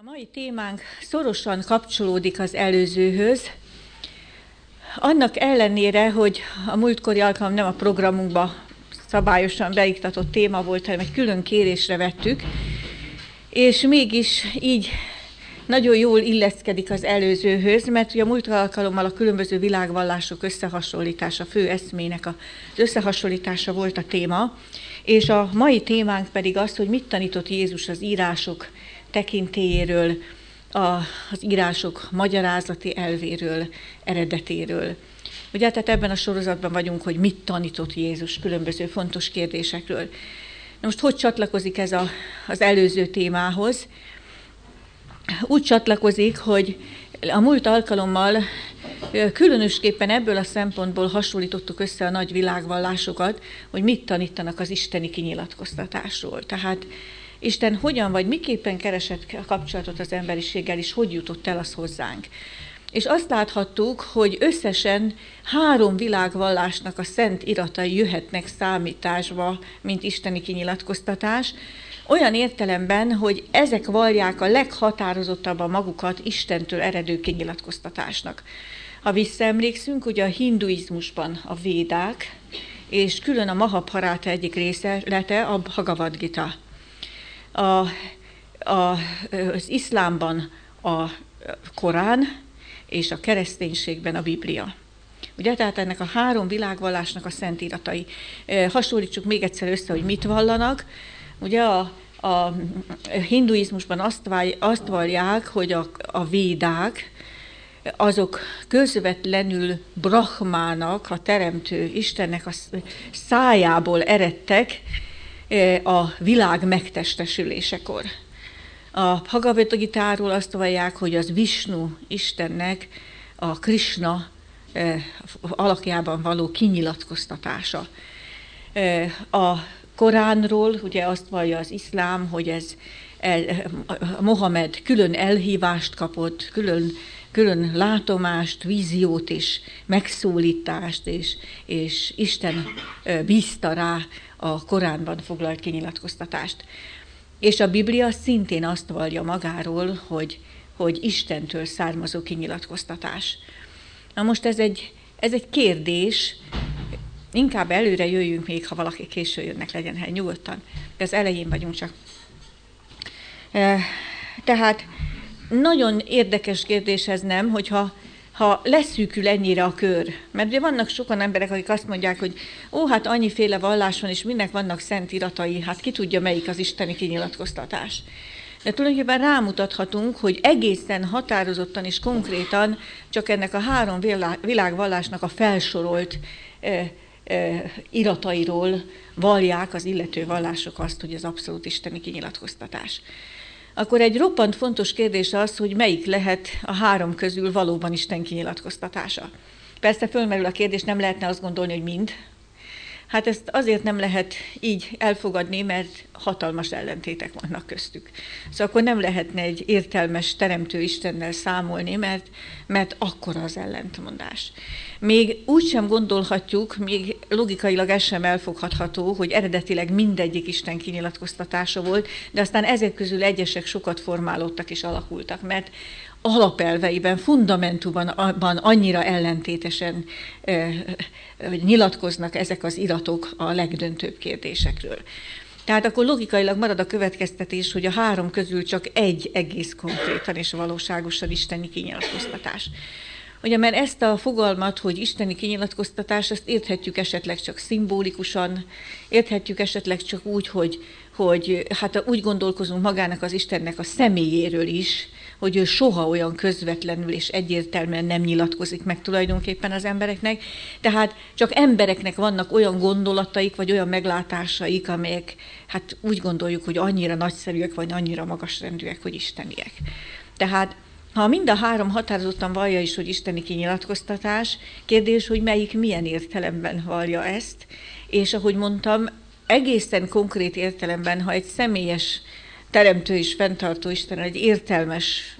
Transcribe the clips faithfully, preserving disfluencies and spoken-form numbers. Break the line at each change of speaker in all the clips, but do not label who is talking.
A mai témánk szorosan kapcsolódik az előzőhöz. Annak ellenére, hogy a múltkori alkalom nem a programunkba szabályosan beiktatott téma volt, hanem egy külön kérésre vettük, és mégis így nagyon jól illeszkedik az előzőhöz, mert ugye a múlt alkalommal a különböző világvallások összehasonlítása, fő eszmének az összehasonlítása volt a téma, és a mai témánk pedig az, hogy mit tanított Jézus az írások tekintélyéről, az írások magyarázati elvéről, eredetéről. Ugye, tehát ebben a sorozatban vagyunk, hogy mit tanított Jézus különböző fontos kérdésekről. Na most hogy csatlakozik ez a, az előző témához? Úgy csatlakozik, hogy a múlt alkalommal különösképpen ebből a szempontból hasonlítottuk össze a nagy világvallásokat, hogy mit tanítanak az isteni kinyilatkoztatásról. Tehát Isten hogyan vagy miképpen keresett a kapcsolatot az emberiséggel, és hogy jutott el az hozzánk. És azt láthattuk, hogy összesen három világvallásnak a szent iratai jöhetnek számításba, mint isteni kinyilatkoztatás, olyan értelemben, hogy ezek vallják a leghatározottabban magukat Istentől eredő kinyilatkoztatásnak. Ha visszaemlékszünk, ugye a hinduizmusban a védák, és külön a Mahabharata egyik részlete a Bhagavad Gita. A, a, az iszlámban a Korán, és a kereszténységben a Biblia. Ugye, tehát ennek a három világvallásnak a szent iratai. Hasonlítsuk még egyszer össze, hogy mit vallanak. Ugye a, a hinduizmusban azt, vágy, azt vallják, hogy a, a védák, azok közvetlenül Brahmának, a teremtő Istennek a szájából eredtek a világ megtestesülésekor. A Bhagavad Gitáról azt vallják, hogy az Visnu Istennek a Krishna alakjában való kinyilatkoztatása. A Koránról ugye azt vallja az iszlám, hogy ez Mohamed külön elhívást kapott, külön, külön látomást, víziót és megszólítást, és, és Isten bízta rá a Koránban foglalt kinyilatkoztatást. És a Biblia szintén azt vallja magáról, hogy, hogy Istentől származó kinyilatkoztatás. Na most ez egy, ez egy kérdés, inkább előre jöjjünk még, ha valaki késő jönnek, legyen hely nyugodtan. De az elején vagyunk csak. Tehát nagyon érdekes kérdés ez, nem, hogyha ha leszűkül ennyire a kör. Mert ugye vannak sokan emberek, akik azt mondják, hogy ó, hát annyiféle vallás van, és mindnek vannak szent iratai, hát ki tudja, melyik az isteni kinyilatkoztatás. De tulajdonképpen rámutathatunk, hogy egészen határozottan és konkrétan csak ennek a három világvallásnak a felsorolt eh, eh, iratairól vallják az illető vallások azt, hogy ez abszolút isteni kinyilatkoztatás. Akkor egy roppant fontos kérdés az, hogy melyik lehet a három közül valóban Isten kinyilatkoztatása. Persze fölmerül a kérdés, nem lehetne azt gondolni, hogy mind. Hát ezt azért nem lehet így elfogadni, mert hatalmas ellentétek vannak köztük. Szóval akkor nem lehetne egy értelmes teremtő Istennel számolni, mert, mert akkora az ellentmondás. Még úgy sem gondolhatjuk, még logikailag ez sem elfogadható, hogy eredetileg mindegyik Isten kinyilatkoztatása volt, de aztán ezek közül egyesek sokat formálódtak és alakultak, mert alapelveiben, fundamentumban annyira ellentétesen eh, nyilatkoznak ezek az iratok a legdöntőbb kérdésekről. Tehát akkor logikailag marad a következtetés, hogy a három közül csak egy egész konkrétan és valóságosan isteni kinyilatkoztatás. Ugye, mert ezt a fogalmat, hogy isteni kinyilatkoztatás, ezt érthetjük esetleg csak szimbolikusan, érthetjük esetleg csak úgy, hogy, hogy hát úgy gondolkozunk magának az Istennek a személyéről is, hogy ő soha olyan közvetlenül és egyértelműen nem nyilatkozik meg tulajdonképpen az embereknek. Tehát csak embereknek vannak olyan gondolataik, vagy olyan meglátásaik, amelyek hát úgy gondoljuk, hogy annyira nagyszerűek, vagy annyira magasrendűek, hogy isteniek. Tehát ha mind a három határozottan vallja is, hogy isteni kinyilatkoztatás, kérdés, hogy melyik milyen értelemben vallja ezt, és ahogy mondtam, egészen konkrét értelemben, ha egy személyes teremtő és fenntartó Istennel, egy értelmes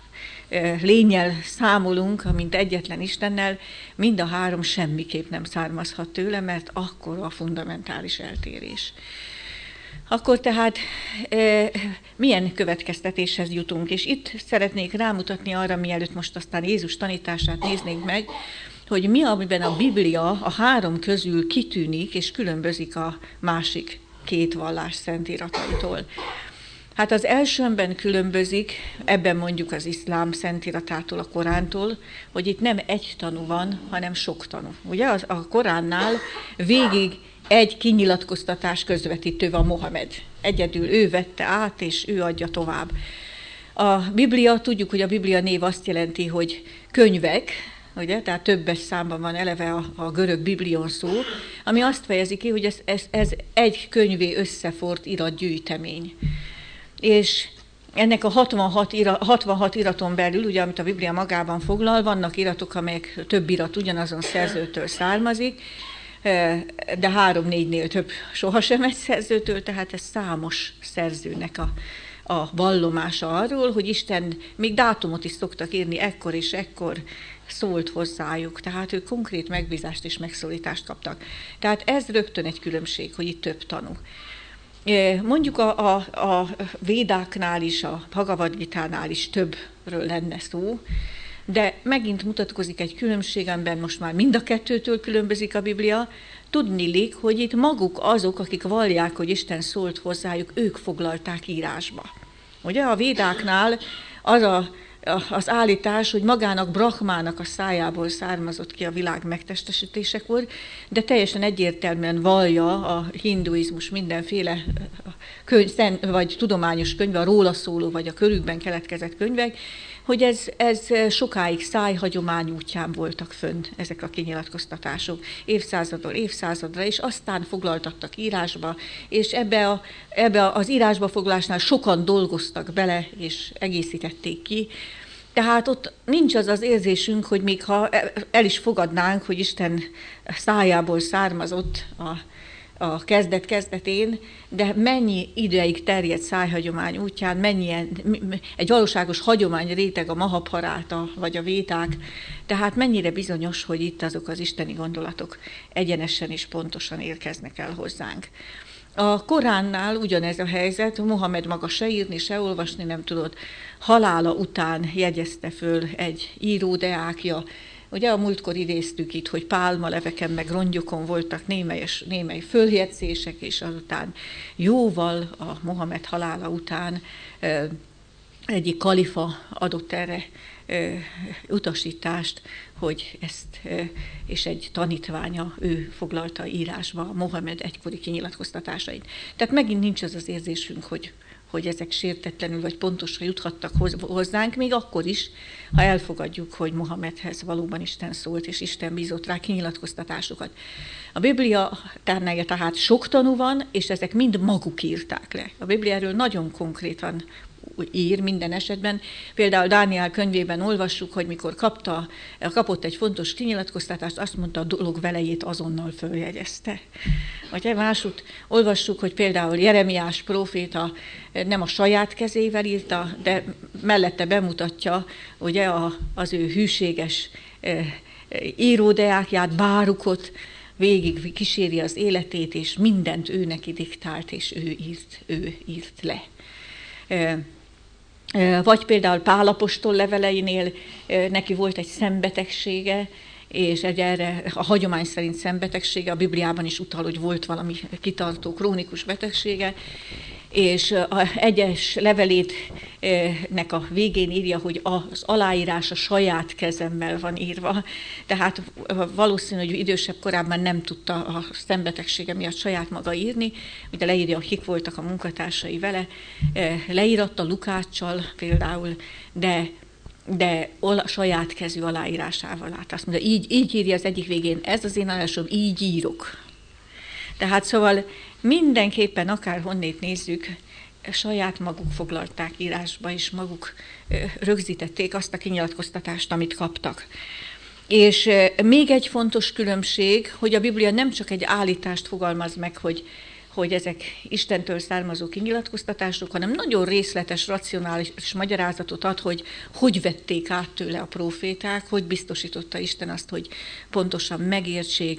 lénnyel számolunk, mint egyetlen Istennel, mind a három semmiképp nem származhat tőle, mert akkora a fundamentális eltérés. Akkor tehát e, milyen következtetéshez jutunk? És itt szeretnék rámutatni arra, mielőtt most aztán Jézus tanítását néznénk meg, hogy mi, amiben a Biblia a három közül kitűnik és különbözik a másik két vallás szentírataitól. Hát az elsőben különbözik, ebben mondjuk az iszlám szentiratától, a Korántól, hogy itt nem egy tanú van, hanem sok tanú. Ugye a Koránnál végig egy kinyilatkoztatás közvetítő van, Mohamed. Egyedül ő vette át, és ő adja tovább. A Biblia, tudjuk, hogy a Biblia név azt jelenti, hogy könyvek, ugye? Tehát többes számban van eleve a, a görög biblion szó, ami azt fejezi ki, hogy ez, ez, ez egy könyvé összefort iratgyűjtemény. És ennek a hatvanhat, ira, hatvanhat iraton belül, ugye, amit a Biblia magában foglal, vannak iratok, amelyek több irat ugyanazon szerzőtől származik, de három-négynél több sohasem egy szerzőtől, tehát ez számos szerzőnek a, a vallomása arról, hogy Isten még dátumot is szoktak írni, ekkor és ekkor szólt hozzájuk, tehát ők konkrét megbízást és megszólítást kaptak. Tehát ez rögtön egy különbség, hogy itt több tanú. Mondjuk a, a, a védáknál is, a Bhagavad Gitánál is többről lenne szó, de megint mutatkozik egy különbség, amiben most már mind a kettőtől különbözik a Biblia. Tudniillik, hogy itt maguk azok, akik vallják, hogy Isten szólt hozzájuk, ők foglalták írásba. Ugye a védáknál az a az állítás, hogy magának Brahmának a szájából származott ki a világ megtestesítésekor, de teljesen egyértelműen vallja a hinduizmus mindenféle könyv, vagy tudományos könyve, a róla szóló, vagy a körükben keletkezett könyvek, hogy ez, ez sokáig szájhagyomány útján voltak fönn ezek a kinyilatkoztatások, évszázadról évszázadra, és aztán foglaltattak írásba, és ebbe, a, ebbe az írásba foglalásnál sokan dolgoztak bele, és egészítették ki. Tehát ott nincs az az érzésünk, hogy még ha el is fogadnánk, hogy Isten szájából származott a a kezdet-kezdetén, de mennyi ideig terjedt szájhagyomány útján, mennyien, egy valóságos hagyomány réteg a Mahabharata, vagy a véták, tehát mennyire bizonyos, hogy itt azok az isteni gondolatok egyenesen és pontosan érkeznek el hozzánk. A Koránnál ugyanez a helyzet, Mohamed maga se írni, se olvasni nem tudott, halála után jegyezte föl egy író deákja. Ugye a múltkor idéztük itt, hogy pálmaleveken meg rongyokon voltak némelyes, némely följegyzések, és azután jóval a Mohamed halála után egyik kalifa adott erre utasítást, hogy ezt, és egy tanítványa, ő foglalta írásba Mohamed egykori kinyilatkoztatásait. Tehát megint nincs az az érzésünk, hogy hogy ezek sértetlenül vagy pontosan juthattak hozzánk, még akkor is, ha elfogadjuk, hogy Mohamedhez valóban Isten szólt, és Isten bízott rá kinyilatkoztatásokat. A Biblia tárnája tehát sok tanú van, és ezek mind maguk írták le. A Bibliáról nagyon konkrétan ír minden esetben. Például Dániel könyvében olvassuk, hogy mikor kapta, kapott egy fontos kinyilatkoztatást, azt mondta, a dolog velejét azonnal följegyezte. Vagy másút olvassuk, hogy például Jeremiás próféta nem a saját kezével írta, de mellette bemutatja ugye, a, az ő hűséges e, íródeákját, Bárukot, végig kíséri az életét, és mindent ő neki diktált, és ő írt, ő írt le. Vagy például Pál apostol leveleinél neki volt egy szembetegsége, és egy erre a hagyomány szerint szembetegsége, a Bibliában is utal, hogy volt valami kitartó, krónikus betegsége, és az egyes levelétnek a végén írja, hogy az aláírás a saját kezemmel van írva. Tehát valószínű, hogy idősebb korában nem tudta a szembetegsége miatt saját maga írni, ugye leírja, kik voltak a munkatársai vele, leíratta Lukáccsal például, de de a saját kezű aláírásával lát. Azt mondja, így, így írja az egyik végén, ez az én állásom, így írok. Tehát szóval mindenképpen akár honnét nézzük, saját maguk foglalták írásba, és maguk rögzítették azt a kinyilatkoztatást, amit kaptak. És még egy fontos különbség, hogy a Biblia nem csak egy állítást fogalmaz meg, hogy hogy ezek Istentől származó kinyilatkoztatások, hanem nagyon részletes, racionális magyarázatot ad, hogy hogy vették át tőle a próféták, hogy biztosította Isten azt, hogy pontosan megértsék,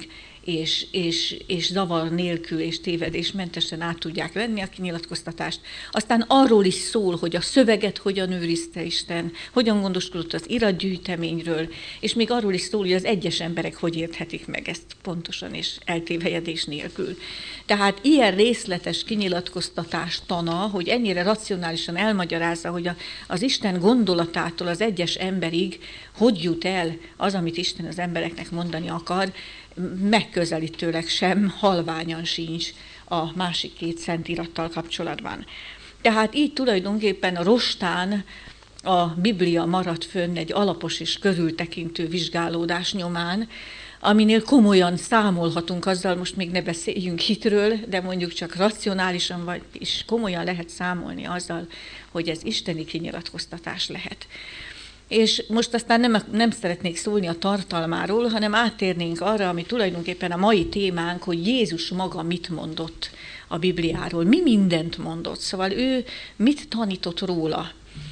és, és, és zavar nélkül és tévedésmentesen át tudják venni a kinyilatkoztatást. Aztán arról is szól, hogy a szöveget hogyan őrizte Isten, hogyan gondoskodott az iratgyűjteményről, és még arról is szól, hogy az egyes emberek hogy érthetik meg ezt pontosan és eltévelyedés nélkül. Tehát ilyen részletes kinyilatkoztatás tana, hogy ennyire racionálisan elmagyarázza, hogy a, az Isten gondolatától az egyes emberig hogy jut el az, amit Isten az embereknek mondani akar, megközelítőleg sem, halványan sincs a másik két szentírattal kapcsolatban. Tehát így tulajdonképpen a rostán a Biblia maradt fönn egy alapos és körültekintő vizsgálódás nyomán, aminél komolyan számolhatunk azzal, most még ne beszéljünk hitről, de mondjuk csak racionálisan vagy is komolyan lehet számolni azzal, hogy ez isteni kinyilatkoztatás lehet. És most aztán nem, nem szeretnék szólni a tartalmáról, hanem áttérnénk arra, ami tulajdonképpen a mai témánk, hogy Jézus maga mit mondott a Bibliáról, mi mindent mondott, szóval ő mit tanított róla.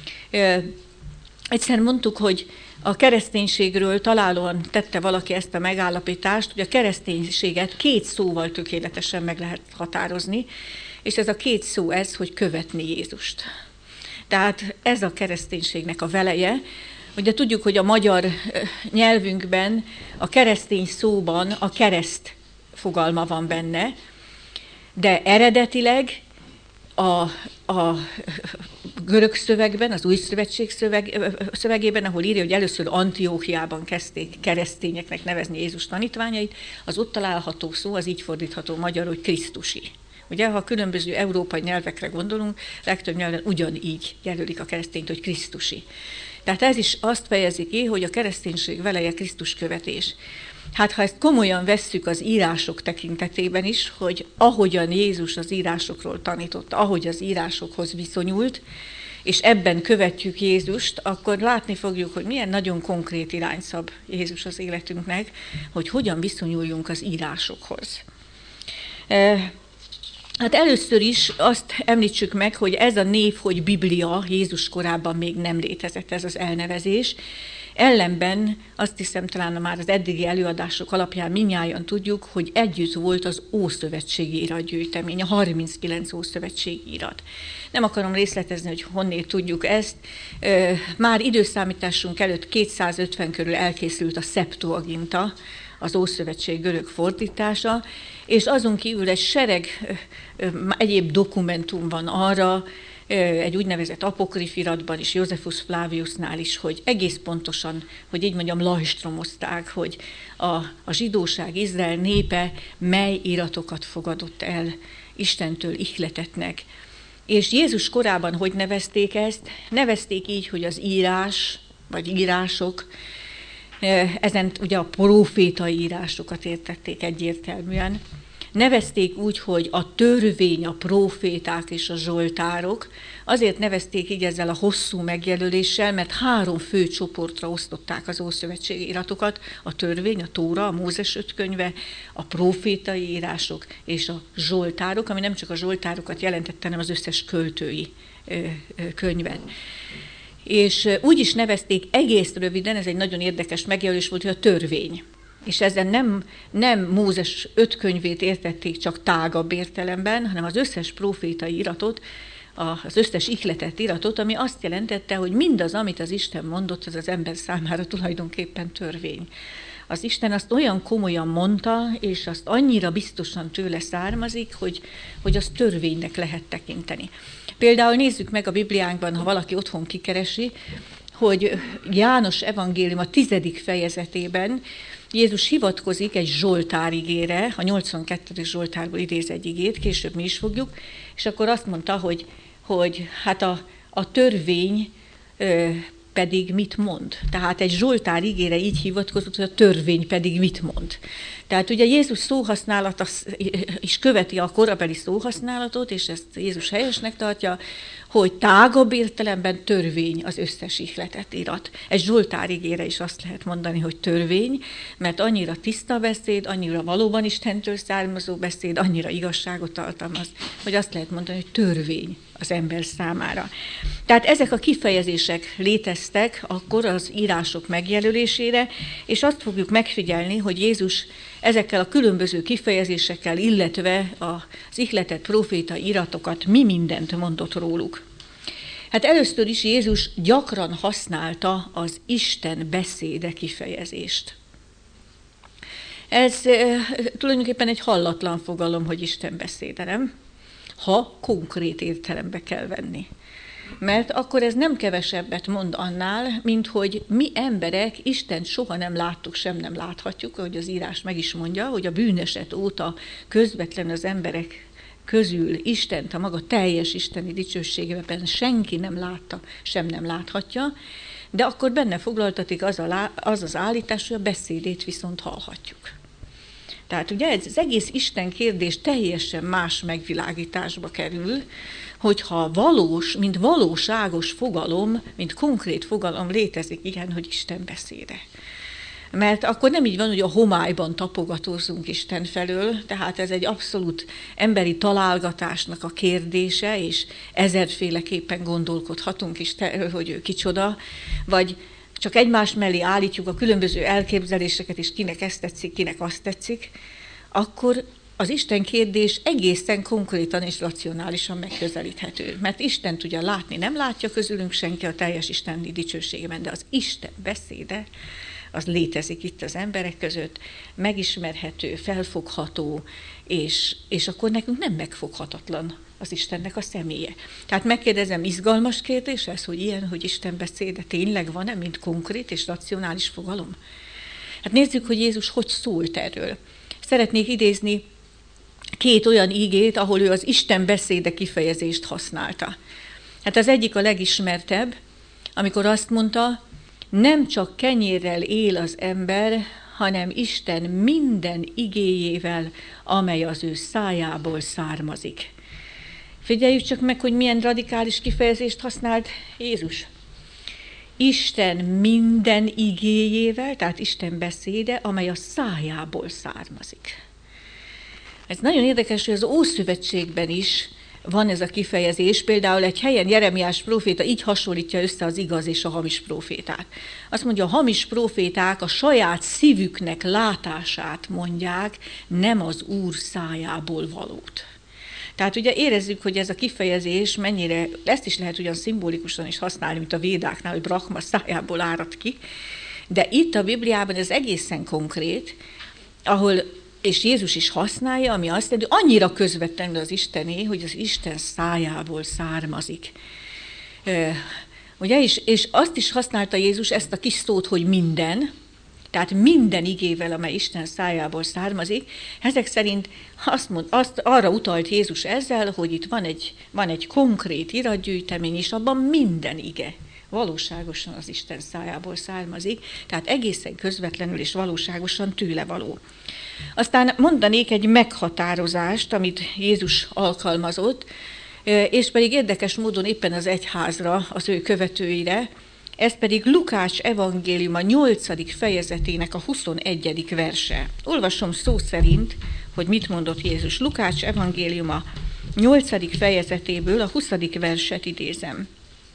Egyszer mondtuk, hogy a kereszténységről találóan tette valaki ezt a megállapítást, hogy a kereszténységet két szóval tökéletesen meg lehet határozni, és ez a két szó ez, hogy követni Jézust. Tehát ez a kereszténységnek a veleje. Ugye tudjuk, hogy a magyar nyelvünkben a keresztény szóban a kereszt fogalma van benne, de eredetileg a, a görög szövegben, az új szövetség szöveg, szövegében, ahol írja, hogy először Antióchiában kezdték keresztényeknek nevezni Jézus tanítványait, az ott található szó, az így fordítható magyar, hogy Krisztusi. Ugye, ha különböző európai nyelvekre gondolunk, legtöbb nyelven ugyanígy jelölik a keresztényt, hogy Krisztusi. Tehát ez is azt fejezi ki, hogy a kereszténység veleje Krisztus követés. Hát ha ezt komolyan vesszük az írások tekintetében is, hogy ahogyan Jézus az írásokról tanította, ahogy az írásokhoz viszonyult, és ebben követjük Jézust, akkor látni fogjuk, hogy milyen nagyon konkrét irányszab Jézus az életünknek, hogy hogyan viszonyuljunk az írásokhoz. Hát először is azt említsük meg, hogy ez a név, hogy Biblia, Jézus korában még nem létezett ez az elnevezés. Ellenben azt hiszem, talán már az eddigi előadások alapján mindnyájan tudjuk, hogy együtt volt az ószövetségi iratgyűjtemény, a harminckilenc ószövetségi irat. Nem akarom részletezni, hogy honnét tudjuk ezt. Már időszámításunk előtt kétszázötven körül elkészült a Septuaginta, az Ószövetség görög fordítása, és azon kívül egy sereg egyéb dokumentum van arra, egy úgynevezett apokrif iratban is, Josephus Flaviusnál is, hogy egész pontosan, hogy így mondjam, lajstromozták, hogy a, a zsidóság, Izrael népe mely iratokat fogadott el Istentől ihletetnek. És Jézus korában hogy nevezték ezt? Nevezték így, hogy az írás, vagy írások, ezen ugye a prófétai írásokat értették egyértelműen. Nevezték úgy, hogy a törvény, a próféták és a zsoltárok. Azért nevezték így ezzel a hosszú megjelöléssel, mert három fő csoportra osztották az ószövetségi iratokat, a törvény, a Tóra, a Mózes öt könyve, a prófétai írások és a zsoltárok, ami nem csak a zsoltárokat jelentette, hanem az összes költői könyvet. És úgy is nevezték egész röviden, ez egy nagyon érdekes megjelölés volt, hogy a törvény. És ezzel nem, nem Mózes öt könyvét értették csak tágabb értelemben, hanem az összes prófétai iratot, az összes ihletett iratot, ami azt jelentette, hogy mindaz, amit az Isten mondott, az az ember számára tulajdonképpen törvény. Az Isten azt olyan komolyan mondta, és azt annyira biztosan tőle származik, hogy, hogy azt törvénynek lehet tekinteni. Például nézzük meg a Bibliánkban, ha valaki otthon kikeresi, hogy János evangélium a tizedik fejezetében Jézus hivatkozik egy Zsoltár igére, a nyolcvankettedik Zsoltárból idéz egy igét, később mi is fogjuk, és akkor azt mondta, hogy, hogy hát a, a törvény ö, pedig mit mond. Tehát egy Zsoltár igére így hivatkozott, hogy a törvény pedig mit mond. Tehát ugye Jézus szóhasználata is követi a korabeli szóhasználatot, és ezt Jézus helyesnek tartja, hogy tágabb értelemben törvény az összes ihletett irat. Egy Zsoltár igére is azt lehet mondani, hogy törvény, mert annyira tiszta beszéd, annyira valóban Istentől származó beszéd, annyira igazságot tartalmaz, hogy azt lehet mondani, hogy törvény az ember számára. Tehát ezek a kifejezések léteztek akkor az írások megjelölésére, és azt fogjuk megfigyelni, hogy Jézus ezekkel a különböző kifejezésekkel, illetve az ihletett prófétai iratokat mi mindent mondott róluk. Hát először is Jézus gyakran használta az Isten beszéde kifejezést. Ez e, tulajdonképpen egy hallatlan fogalom, hogy Isten beszéde, nem? Ha konkrét értelembe kell venni. Mert akkor ez nem kevesebbet mond annál, mint hogy mi emberek Istent soha nem láttuk, sem nem láthatjuk, ahogy az írás meg is mondja, hogy a bűneset óta közvetlen az emberek közül Istent a maga teljes isteni dicsőségében senki nem látta, sem nem láthatja, de akkor benne foglaltatik az, a, az az állítás, hogy a beszédét viszont hallhatjuk. Tehát ugye ez az egész Isten kérdés teljesen más megvilágításba kerül, hogyha valós, mint valóságos fogalom, mint konkrét fogalom létezik ilyen, hogy Isten beszéde. Mert akkor nem így van, hogy a homályban tapogatózunk Isten felől, tehát ez egy abszolút emberi találgatásnak a kérdése, és ezerféleképpen gondolkodhatunk Istenről, hogy ő kicsoda, vagy csak egymás mellé állítjuk a különböző elképzeléseket, és kinek ezt tetszik, kinek azt tetszik, akkor az Isten kérdés egészen konkrétan és racionálisan megközelíthető. Mert Istent ugye látni nem látja közülünk senki a teljes isteni dicsőségében, de az Isten beszéde, az létezik itt az emberek között, megismerhető, felfogható, és, és akkor nekünk nem megfoghatatlan az Istennek a személye. Tehát megkérdezem, izgalmas kérdés ez, hogy ilyen, hogy Isten beszéde tényleg van-e, mint konkrét és racionális fogalom? Hát nézzük, hogy Jézus hogy szólt erről. Szeretnék idézni két olyan ígét, ahol ő az Isten beszéde kifejezést használta. Hát az egyik a legismertebb, amikor azt mondta, nem csak kenyérrel él az ember, hanem Isten minden igéjével, amely az ő szájából származik. Figyeljük csak meg, hogy milyen radikális kifejezést használt Jézus. Isten minden igéjével, tehát Isten beszéde, amely a szájából származik. Ez nagyon érdekes, hogy az Ószövetségben is van ez a kifejezés, például egy helyen Jeremiás próféta így hasonlítja össze az igaz és a hamis prófétát. Azt mondja, a hamis próféták a saját szívüknek látását mondják, nem az Úr szájából valót. Tehát ugye érezzük, hogy ez a kifejezés mennyire, ezt is lehet ugyan szimbolikusan is használni, mint a védáknál, hogy Brahma szájából árad ki, de itt a Bibliában ez egészen konkrét, ahol és Jézus is használja, ami azt jelenti, hogy annyira közvetlenül az Istené, hogy az Isten szájából származik. Ugye, és, és azt is használta Jézus ezt a kis szót, hogy minden, tehát minden igével, amely Isten szájából származik. Ezek szerint azt mond, azt, arra utalt Jézus ezzel, hogy itt van egy, van egy konkrét iratgyűjtemény, és abban minden ige valóságosan az Isten szájából származik, tehát egészen közvetlenül és valóságosan tőle való. Aztán mondanék egy meghatározást, amit Jézus alkalmazott, és pedig érdekes módon éppen az egyházra, az ő követőire, ez pedig Lukács evangéliuma nyolcadik fejezetének a huszonegyedik verse. Olvasom szó szerint, hogy mit mondott Jézus. Lukács evangéliuma nyolcadik fejezetéből a huszadik verset idézem.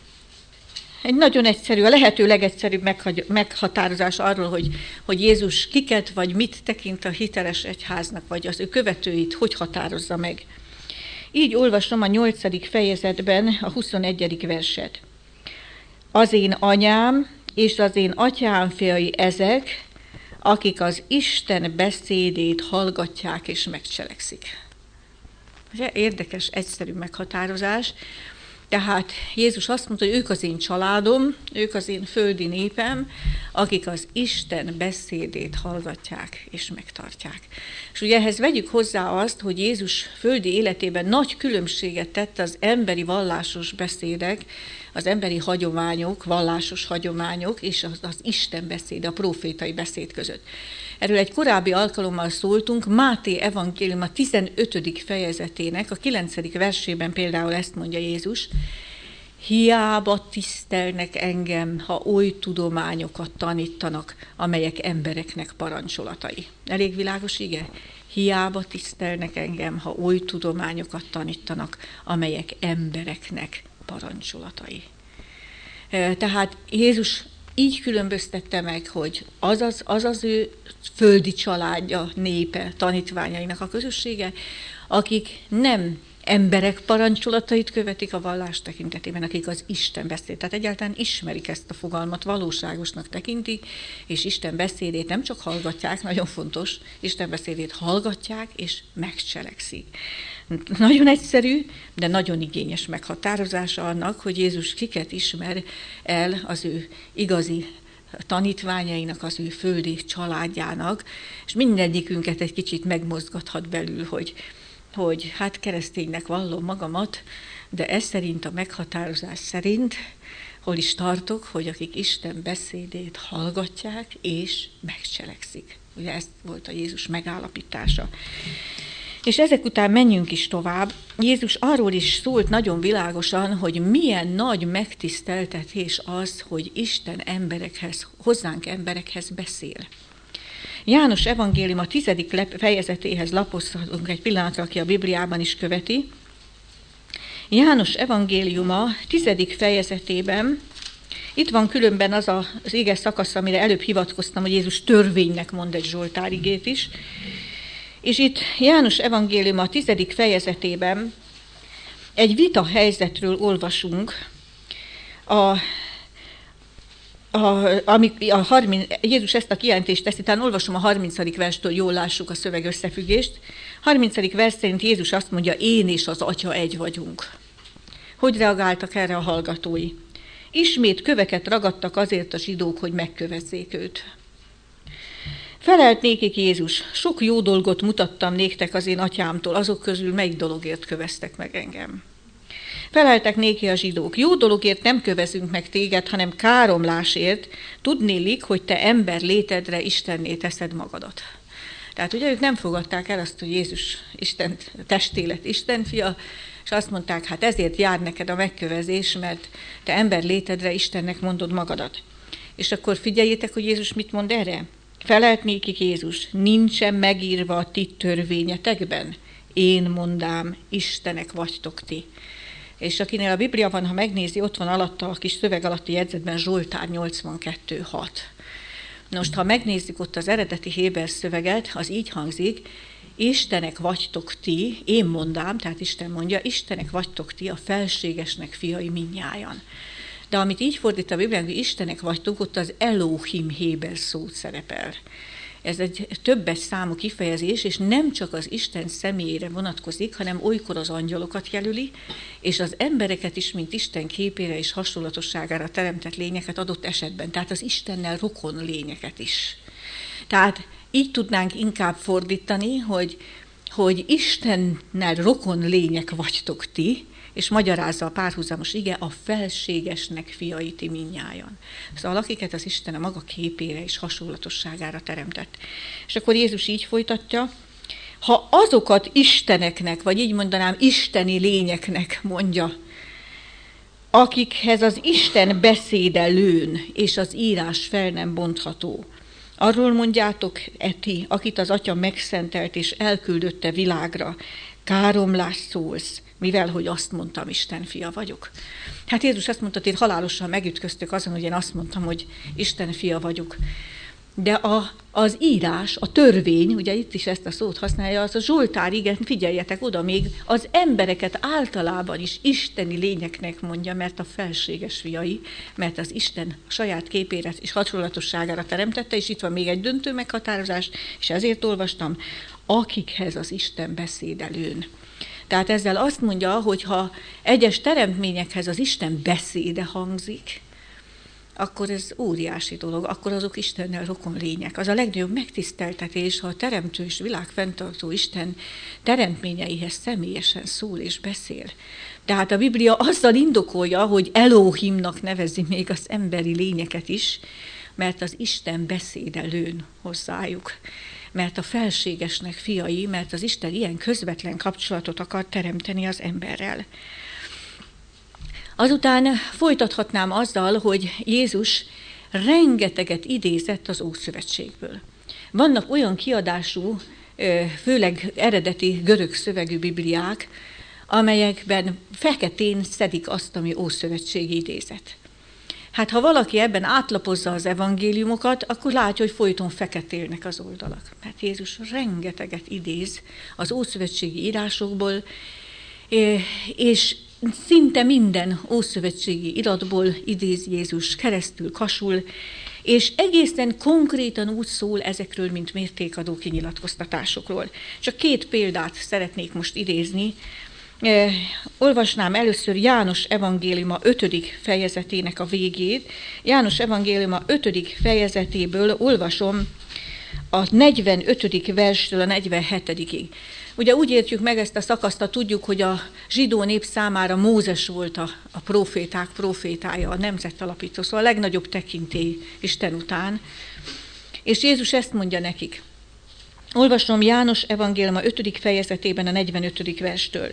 Egy nagyon egyszerű, a lehető legegyszerűbb meghatározás arról, hogy, hogy Jézus kiket vagy mit tekint a hiteles egyháznak, vagy az ő követőit hogy határozza meg. Így olvasom a nyolcadik fejezetben a huszonegyedik verset. Az én anyám és az én atyám fiai ezek, akik az Isten beszédét hallgatják és megcselekszik. Ugye, érdekes, egyszerű meghatározás. Tehát Jézus azt mondta, hogy ők az én családom, ők az én földi népem, akik az Isten beszédét hallgatják és megtartják. És ugye ehhez vegyük hozzá azt, hogy Jézus földi életében nagy különbséget tett az emberi vallásos beszédek, az emberi hagyományok, vallásos hagyományok és az, az Isten beszéd, a prófétai beszéd között. Erről egy korábbi alkalommal szóltunk, Máté evangélium a tizenötödik fejezetének, a kilencedik versében például ezt mondja Jézus, hiába tisztelnek engem, ha oly tudományokat tanítanak, amelyek embereknek parancsolatai. Elég világos, ige? Hiába tisztelnek engem, ha oly tudományokat tanítanak, amelyek embereknek parancsolatai. Tehát Jézus így különböztette meg, hogy az az, az, az ő földi családja, népe, tanítványainak a közössége, akik nem emberek parancsolatait követik a vallás tekintetében, akik az Isten beszéd. Tehát egyáltalán ismerik ezt a fogalmat, valóságosnak tekintik, és Isten beszédét nem csak hallgatják, nagyon fontos, Isten beszédét hallgatják, és megcselekszik. Nagyon egyszerű, de nagyon igényes meghatározása annak, hogy Jézus kiket ismer el az ő igazi tanítványainak, az ő földi családjának, és mindegyikünket egy kicsit megmozgathat belül, hogy hogy hát kereszténynek vallom magamat, de ez szerint a meghatározás szerint, hol is tartok, hogy akik Isten beszédét hallgatják és megcselekszik. Ugye ez volt a Jézus megállapítása. És ezek után menjünk is tovább. Jézus arról is szólt nagyon világosan, hogy milyen nagy megtiszteltetés az, hogy Isten emberekhez, hozzánk emberekhez beszél. János evangélium a tizedik fejezetéhez lapozhatunk egy pillanatra, aki a Bibliában is követi. János evangéliuma tizedik fejezetében, itt van különben az a, az ige szakasz, amire előbb hivatkoztam, hogy Jézus törvénynek mond egy Zsoltár igét is. És itt János evangéliuma a tizedik fejezetében egy vita helyzetről olvasunk, a A, amik, a harminc, Jézus ezt a kijelentést teszi, talán olvasom a harmincadik verstől, jól lássuk a szöveg összefüggést. harmincadik vers szerint Jézus azt mondja, én és az Atya egy vagyunk. Hogy reagáltak erre a hallgatói? Ismét köveket ragadtak azért a zsidók, hogy megkövezzék őt. Felelt nékik Jézus, sok jó dolgot mutattam néktek az én atyámtól, azok közül melyik dologért köveztek meg engem? Feleltek néki a zsidók, jó dologért nem kövezünk meg téged, hanem káromlásért, tudnélik, hogy te ember létedre Istenné teszed magadat. Tehát ugye ők nem fogadták el azt, hogy Jézus Isten testélet, Isten fia, és azt mondták, hát ezért jár neked a megkövezés, mert te ember létedre Istennek mondod magadat. És akkor figyeljétek, hogy Jézus mit mond erre? Felelt nékik Jézus, nincsen megírva a ti törvényetekben, én mondám, Istenek vagytok ti. És akinél a Biblia van, ha megnézi, ott van alatta a kis szöveg alatti jegyzetben Zsoltár nyolcvankettő hat. Most, ha megnézzük ott az eredeti héber szöveget, az így hangzik, Istenek vagytok ti, én mondám, tehát Isten mondja, Istenek vagytok ti, a felségesnek fiai mindnyájan. De amit így fordít a Biblián, hogy Istenek vagytok, ott az Elohim héber szót szerepel. Ez egy többes számú kifejezés, és nem csak az Isten személyére vonatkozik, hanem olykor az angyalokat jelöli, és az embereket is, mint Isten képére és hasonlatosságára teremtett lényeket adott esetben, tehát az Istennel rokon lényeket is. Tehát így tudnánk inkább fordítani, hogy, hogy Istennel rokon lények vagytok ti, és magyarázza a párhuzamos ige, a felségesnek fiai ti mindnyájan. Szóval akiket az Isten a maga képére és hasonlatosságára teremtett. És akkor Jézus így folytatja, ha azokat isteneknek, vagy így mondanám, isteni lényeknek mondja, akikhez az Isten beszéde lőn, és az írás fel nem bontható, arról mondjátok, eti, akit az Atya megszentelt és elküldötte világra, káromlás szólsz, mivel, hogy azt mondtam, Isten fia vagyok. Hát Jézus azt mondta, hogy halálosan megütköztök azon, hogy én azt mondtam, hogy Isten fia vagyok. De a, az írás, a törvény, ugye itt is ezt a szót használja, az a Zsoltár, igen, figyeljetek oda, még az embereket általában is isteni lényeknek mondja, mert a felséges fiai, mert az Isten saját képére és hasonlatosságára teremtette, és itt van még egy döntő meghatározás, és ezért olvastam, akikhez az Isten beszéd lőn. Tehát ezzel azt mondja, hogy ha egyes teremtményekhez az Isten beszéde hangzik, akkor ez óriási dolog, akkor azok Istennel rokon lények. Az a legnagyobb megtiszteltetés, ha a teremtő és világfenntartó Isten teremtményeihez személyesen szól és beszél. Tehát a Biblia azzal indokolja, hogy Elohimnak nevezi még az emberi lényeket is, mert az Isten beszéde lőn hozzájuk. Mert a felségesnek fiai, mert az Isten ilyen közvetlen kapcsolatot akar teremteni az emberrel. Azután folytathatnám azzal, hogy Jézus rengeteget idézett az Ószövetségből. Vannak olyan kiadású, főleg eredeti görög szövegű bibliák, amelyekben feketén szedik azt, ami ószövetségi idézet. Hát ha valaki ebben átlapozza az evangéliumokat, akkor látja, hogy folyton feketélnek az oldalak. Mert Jézus rengeteget idéz az ószövetségi írásokból, és szinte minden ószövetségi iratból idéz Jézus keresztül, kasul, és egészen konkrétan úgy szól ezekről, mint mértékadó kinyilatkoztatásokról. Csak két példát szeretnék most idézni. Eh, olvasnám először János evangéliuma ötödik fejezetének a végét. János evangéliuma ötödik fejezetéből olvasom a negyvenötödik verstől a negyvenhetedikig. Ugye úgy értjük meg ezt a szakaszt, ha tudjuk, hogy a zsidó nép számára Mózes volt a, a proféták profétája, a nemzetalapító, szóval a legnagyobb tekintély Isten után. És Jézus ezt mondja nekik. Olvasom János evangéliuma ötödik fejezetében a negyvenötödik verstől.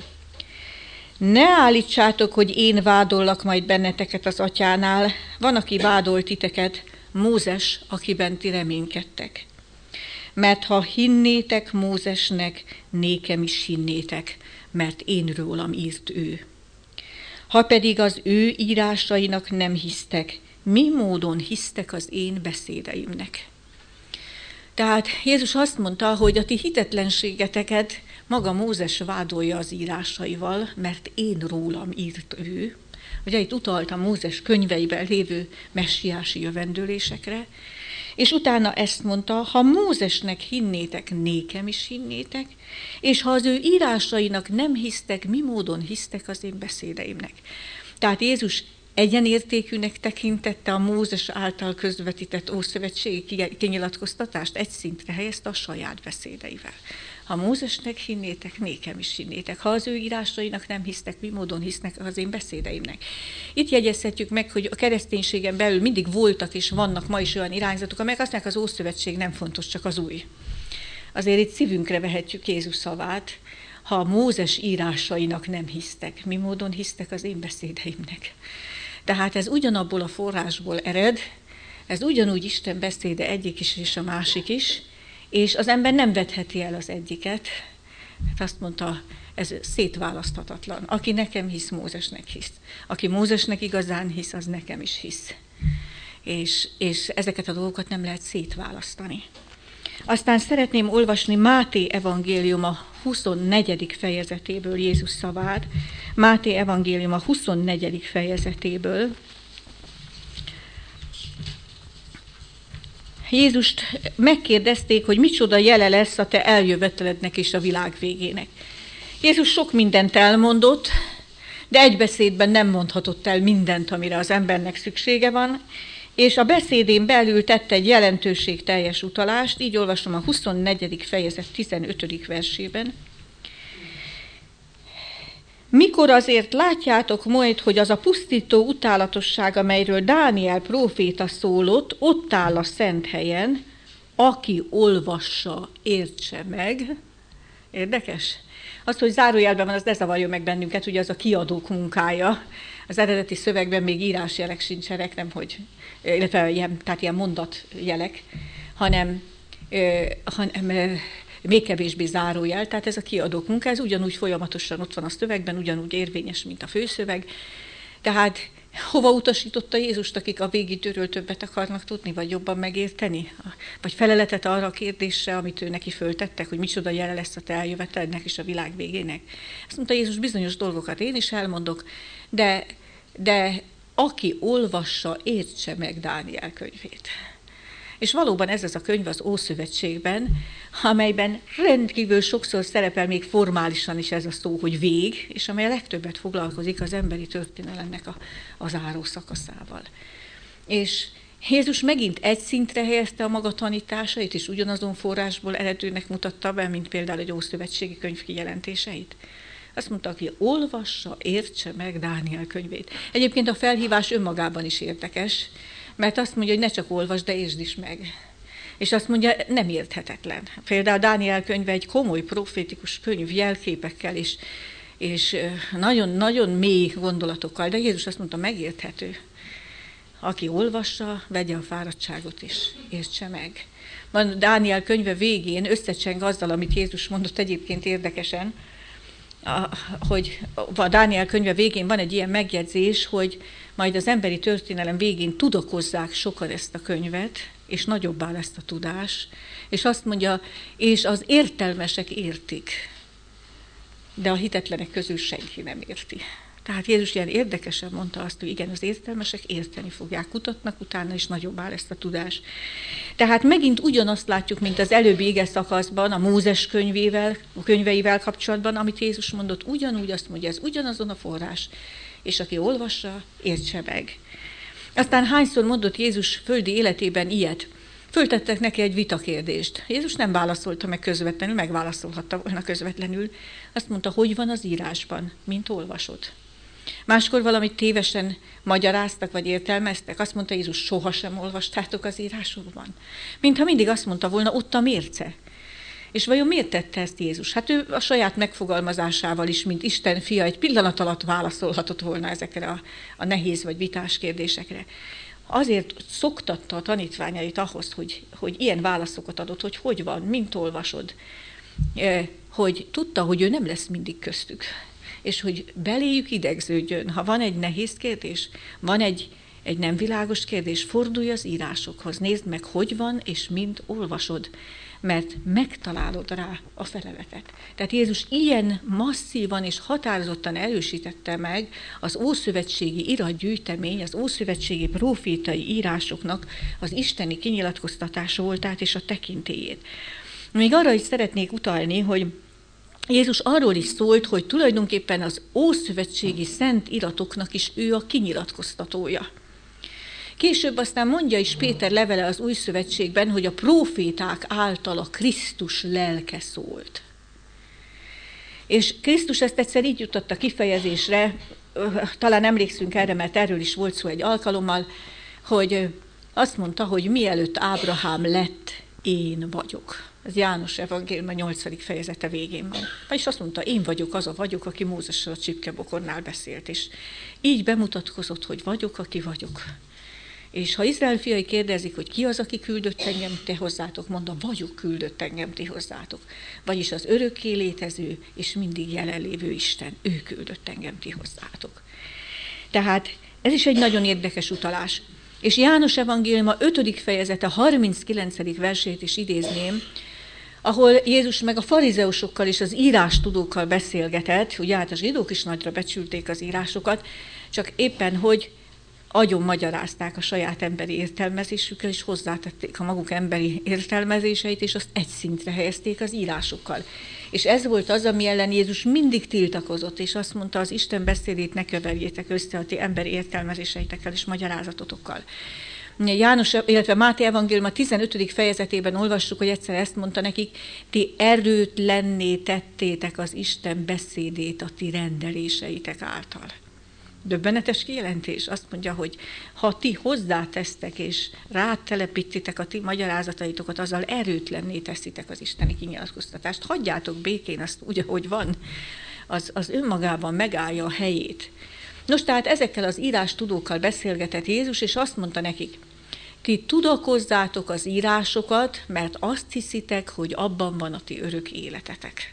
Ne állítsátok, hogy én vádollak majd benneteket az atyánál, van, aki vádol titeket, Mózes, akiben ti reménykedtek. Mert ha hinnétek Mózesnek, nékem is hinnétek, mert én rólam írt ő. Ha pedig az ő írásainak nem hisztek, mi módon hisztek az én beszédeimnek? Tehát Jézus azt mondta, hogy a ti hitetlenségeteket maga Mózes vádolja az írásaival, mert én rólam írt ő. Ugye itt utalta Mózes könyveiben lévő messiási jövendőlésekre, és utána ezt mondta, ha Mózesnek hinnétek, nékem is hinnétek, és ha az ő írásainak nem hisztek, mi módon hisztek az én beszédeimnek. Tehát Jézus egyenértékűnek tekintette a Mózes által közvetített ószövetségi kinyilatkoztatást, egy szintre helyezte a saját beszédeivel. Ha Mózesnek hinnétek, nékem is hinnétek. Ha az ő írásainak nem hisztek, mi módon hisznek az én beszédeimnek. Itt jegyezhetjük meg, hogy a kereszténységen belül mindig voltak és vannak ma is olyan irányzatok, amelyek azt mondják, az Ószövetség nem fontos, csak az új. Azért itt szívünkre vehetjük Jézus szavát, ha a Mózes írásainak nem hisztek, mi módon hisztek az én beszédeimnek. Tehát ez ugyanabból a forrásból ered, ez ugyanúgy Isten beszéde egyik is és a másik is, és az ember nem vetheti el az egyiket. Hát azt mondta, ez szétválaszthatatlan. Aki nekem hisz, Mózesnek hisz. Aki Mózesnek igazán hisz, az nekem is hisz. És, és ezeket a dolgokat nem lehet szétválasztani. Aztán szeretném olvasni Máté evangéliuma huszonnegyedik fejezetéből Jézus szavát. Máté evangéliuma huszonnegyedik fejezetéből. Jézust megkérdezték, hogy micsoda jele lesz a te eljövetelednek és a világ végének. Jézus sok mindent elmondott, de egy beszédben nem mondhatott el mindent, amire az embernek szüksége van, és a beszédén belül tett egy jelentőségteljes utalást, így olvasom a huszonnegyedik fejezet tizenötödik versében. Mikor azért látjátok majd, hogy az a pusztító utálatosság, amelyről Dániel próféta szólott, ott áll a szent helyen, aki olvassa, értse meg. Érdekes? Az, hogy zárójelben van, az ne zavarjon meg bennünket, ugye az a kiadók munkája. Az eredeti szövegben még írásjelek sincsenek, nem hogy, illetve ilyen, tehát ilyen mondatjelek, hanem, hanem még kevésbé zárójel, tehát ez a kiadók munka, ez ugyanúgy folyamatosan ott van a szövegben, ugyanúgy érvényes, mint a főszöveg. Tehát hova utasította Jézust, akik a végidőről többet akarnak tudni, vagy jobban megérteni? Vagy feleletet arra a kérdésre, amit ő neki föltettek, hogy micsoda jele lesz a te eljövetelednek és a világ végének? Azt mondta Jézus, bizonyos dolgokat én is elmondok, de, de aki olvassa, értse meg Dániel könyvét. És valóban ez az a könyv az Ószövetségben, amelyben rendkívül sokszor szerepel még formálisan is ez a szó, hogy vég, és amely a legtöbbet foglalkozik az emberi történelemnek a, az áró szakaszával. És Jézus megint egy szintre helyezte a maga tanításait, és ugyanazon forrásból eredőnek mutatta be, mint például egy ószövetségi könyv kijelentéseit. Azt mondta, aki olvassa, értse meg Dániel könyvét. Egyébként a felhívás önmagában is érdekes, mert azt mondja, hogy ne csak olvasd, de értsd is meg. És azt mondja, nem érthetetlen. Például Dániel könyve egy komoly profétikus könyv jelképekkel, és, és nagyon-nagyon mély gondolatokkal, de Jézus azt mondta, megérthető. Aki olvassa, vegye a fáradtságot is, értse meg. Van Dániel könyve végén összecseng azzal, amit Jézus mondott egyébként érdekesen, a, hogy a Dániel könyve végén van egy ilyen megjegyzés, hogy majd az emberi történelem végén tudakozzák sokan ezt a könyvet, és nagyobbá lesz a tudás, és azt mondja, és az értelmesek értik, de a hitetlenek közül senki nem érti. Tehát Jézus ilyen érdekesen mondta azt, hogy igen, az értelmesek érteni fogják, kutatnak utána, és nagyobbá lesz a tudás. Tehát megint ugyanazt látjuk, mint az előbbi ige szakaszban, a Mózes könyvével, a könyveivel kapcsolatban, amit Jézus mondott, ugyanúgy azt mondja, ez ugyanazon a forrás, és aki olvassa, értse meg. Aztán hányszor mondott Jézus földi életében ilyet? Föltettek neki egy vitakérdést. Jézus nem válaszolta meg közvetlenül, megválaszolhatta volna közvetlenül. Azt mondta, hogy van az írásban, mint olvasod. Máskor valamit tévesen magyaráztak, vagy értelmeztek. Azt mondta Jézus, sohasem olvastátok az írásokban. Mintha mindig azt mondta volna, ott a mérce. És vajon miért tette ezt Jézus? Hát ő a saját megfogalmazásával is, mint Isten fia, egy pillanat alatt válaszolhatott volna ezekre a, a nehéz vagy vitás kérdésekre. Azért szoktatta a tanítványait ahhoz, hogy, hogy ilyen válaszokat adott, hogy hogy van, mint olvasod, hogy tudta, hogy ő nem lesz mindig köztük, és hogy beléjük idegződjön. Ha van egy nehéz kérdés, van egy, egy nem világos kérdés, fordulj az írásokhoz, nézd meg, hogy van, és mint olvasod, mert megtalálod rá a feleletet. Tehát Jézus ilyen masszívan és határozottan erősítette meg az ószövetségi iratgyűjtemény, az ószövetségi profétai írásoknak az isteni kinyilatkoztatása voltát és a tekintélyét. Még arra is szeretnék utalni, hogy Jézus arról is szólt, hogy tulajdonképpen az ószövetségi szent iratoknak is ő a kinyilatkoztatója. Később aztán mondja is Péter levele az új szövetségben, hogy a próféták által a Krisztus lelke szólt. És Krisztus ezt egyszer így jutott kifejezésre, talán emlékszünk erre, mert erről is volt szó egy alkalommal, hogy azt mondta, hogy mielőtt Ábrahám lett, én vagyok. Ez János evangélium a nyolcadik fejezete végén van. Vagyis azt mondta, én vagyok az a vagyok, aki Mózessel a csipkebokornál beszélt, és így bemutatkozott, hogy vagyok, aki vagyok. És ha Izrael fiai kérdezik, hogy ki az, aki küldött engem te hozzátok, mondta, vagyok küldött engem ti hozzátok. Vagyis az örökké létező és mindig jelenlévő Isten, ő küldött engem ti hozzátok. Tehát ez is egy nagyon érdekes utalás. És János evangélium a ötödik fejezete harminckilencedik versét is idézném, ahol Jézus meg a farizeusokkal és az írástudókkal beszélgetett, ugye hát a zsidók is nagyra becsülték az írásokat, csak éppen hogy agyon magyarázták a saját emberi értelmezésükkel, és hozzátették a maguk emberi értelmezéseit, és azt egy szintre helyezték az írásokkal. És ez volt az, ami ellen Jézus mindig tiltakozott, és azt mondta, az Isten beszédét ne keverjétek össze a ti emberi értelmezéseitekkel és magyarázatotokkal. János, illetve Máté evangélium a tizenötödik fejezetében olvassuk, hogy egyszer ezt mondta nekik, ti erőtlenné tettétek az Isten beszédét a ti rendeléseitek által. Döbbenetes kijelentés. Azt mondja, hogy ha ti hozzátesztek és rátelepítitek a ti magyarázataitokat, azzal erőtlenné teszitek az isteni kinyilatkoztatást. Hagyjátok békén azt úgy, ahogy van, az, az önmagában megállja a helyét. Nos, tehát ezekkel az írástudókkal beszélgetett Jézus, és azt mondta nekik, ti tudakozzátok az írásokat, mert azt hiszitek, hogy abban van a ti örök életetek.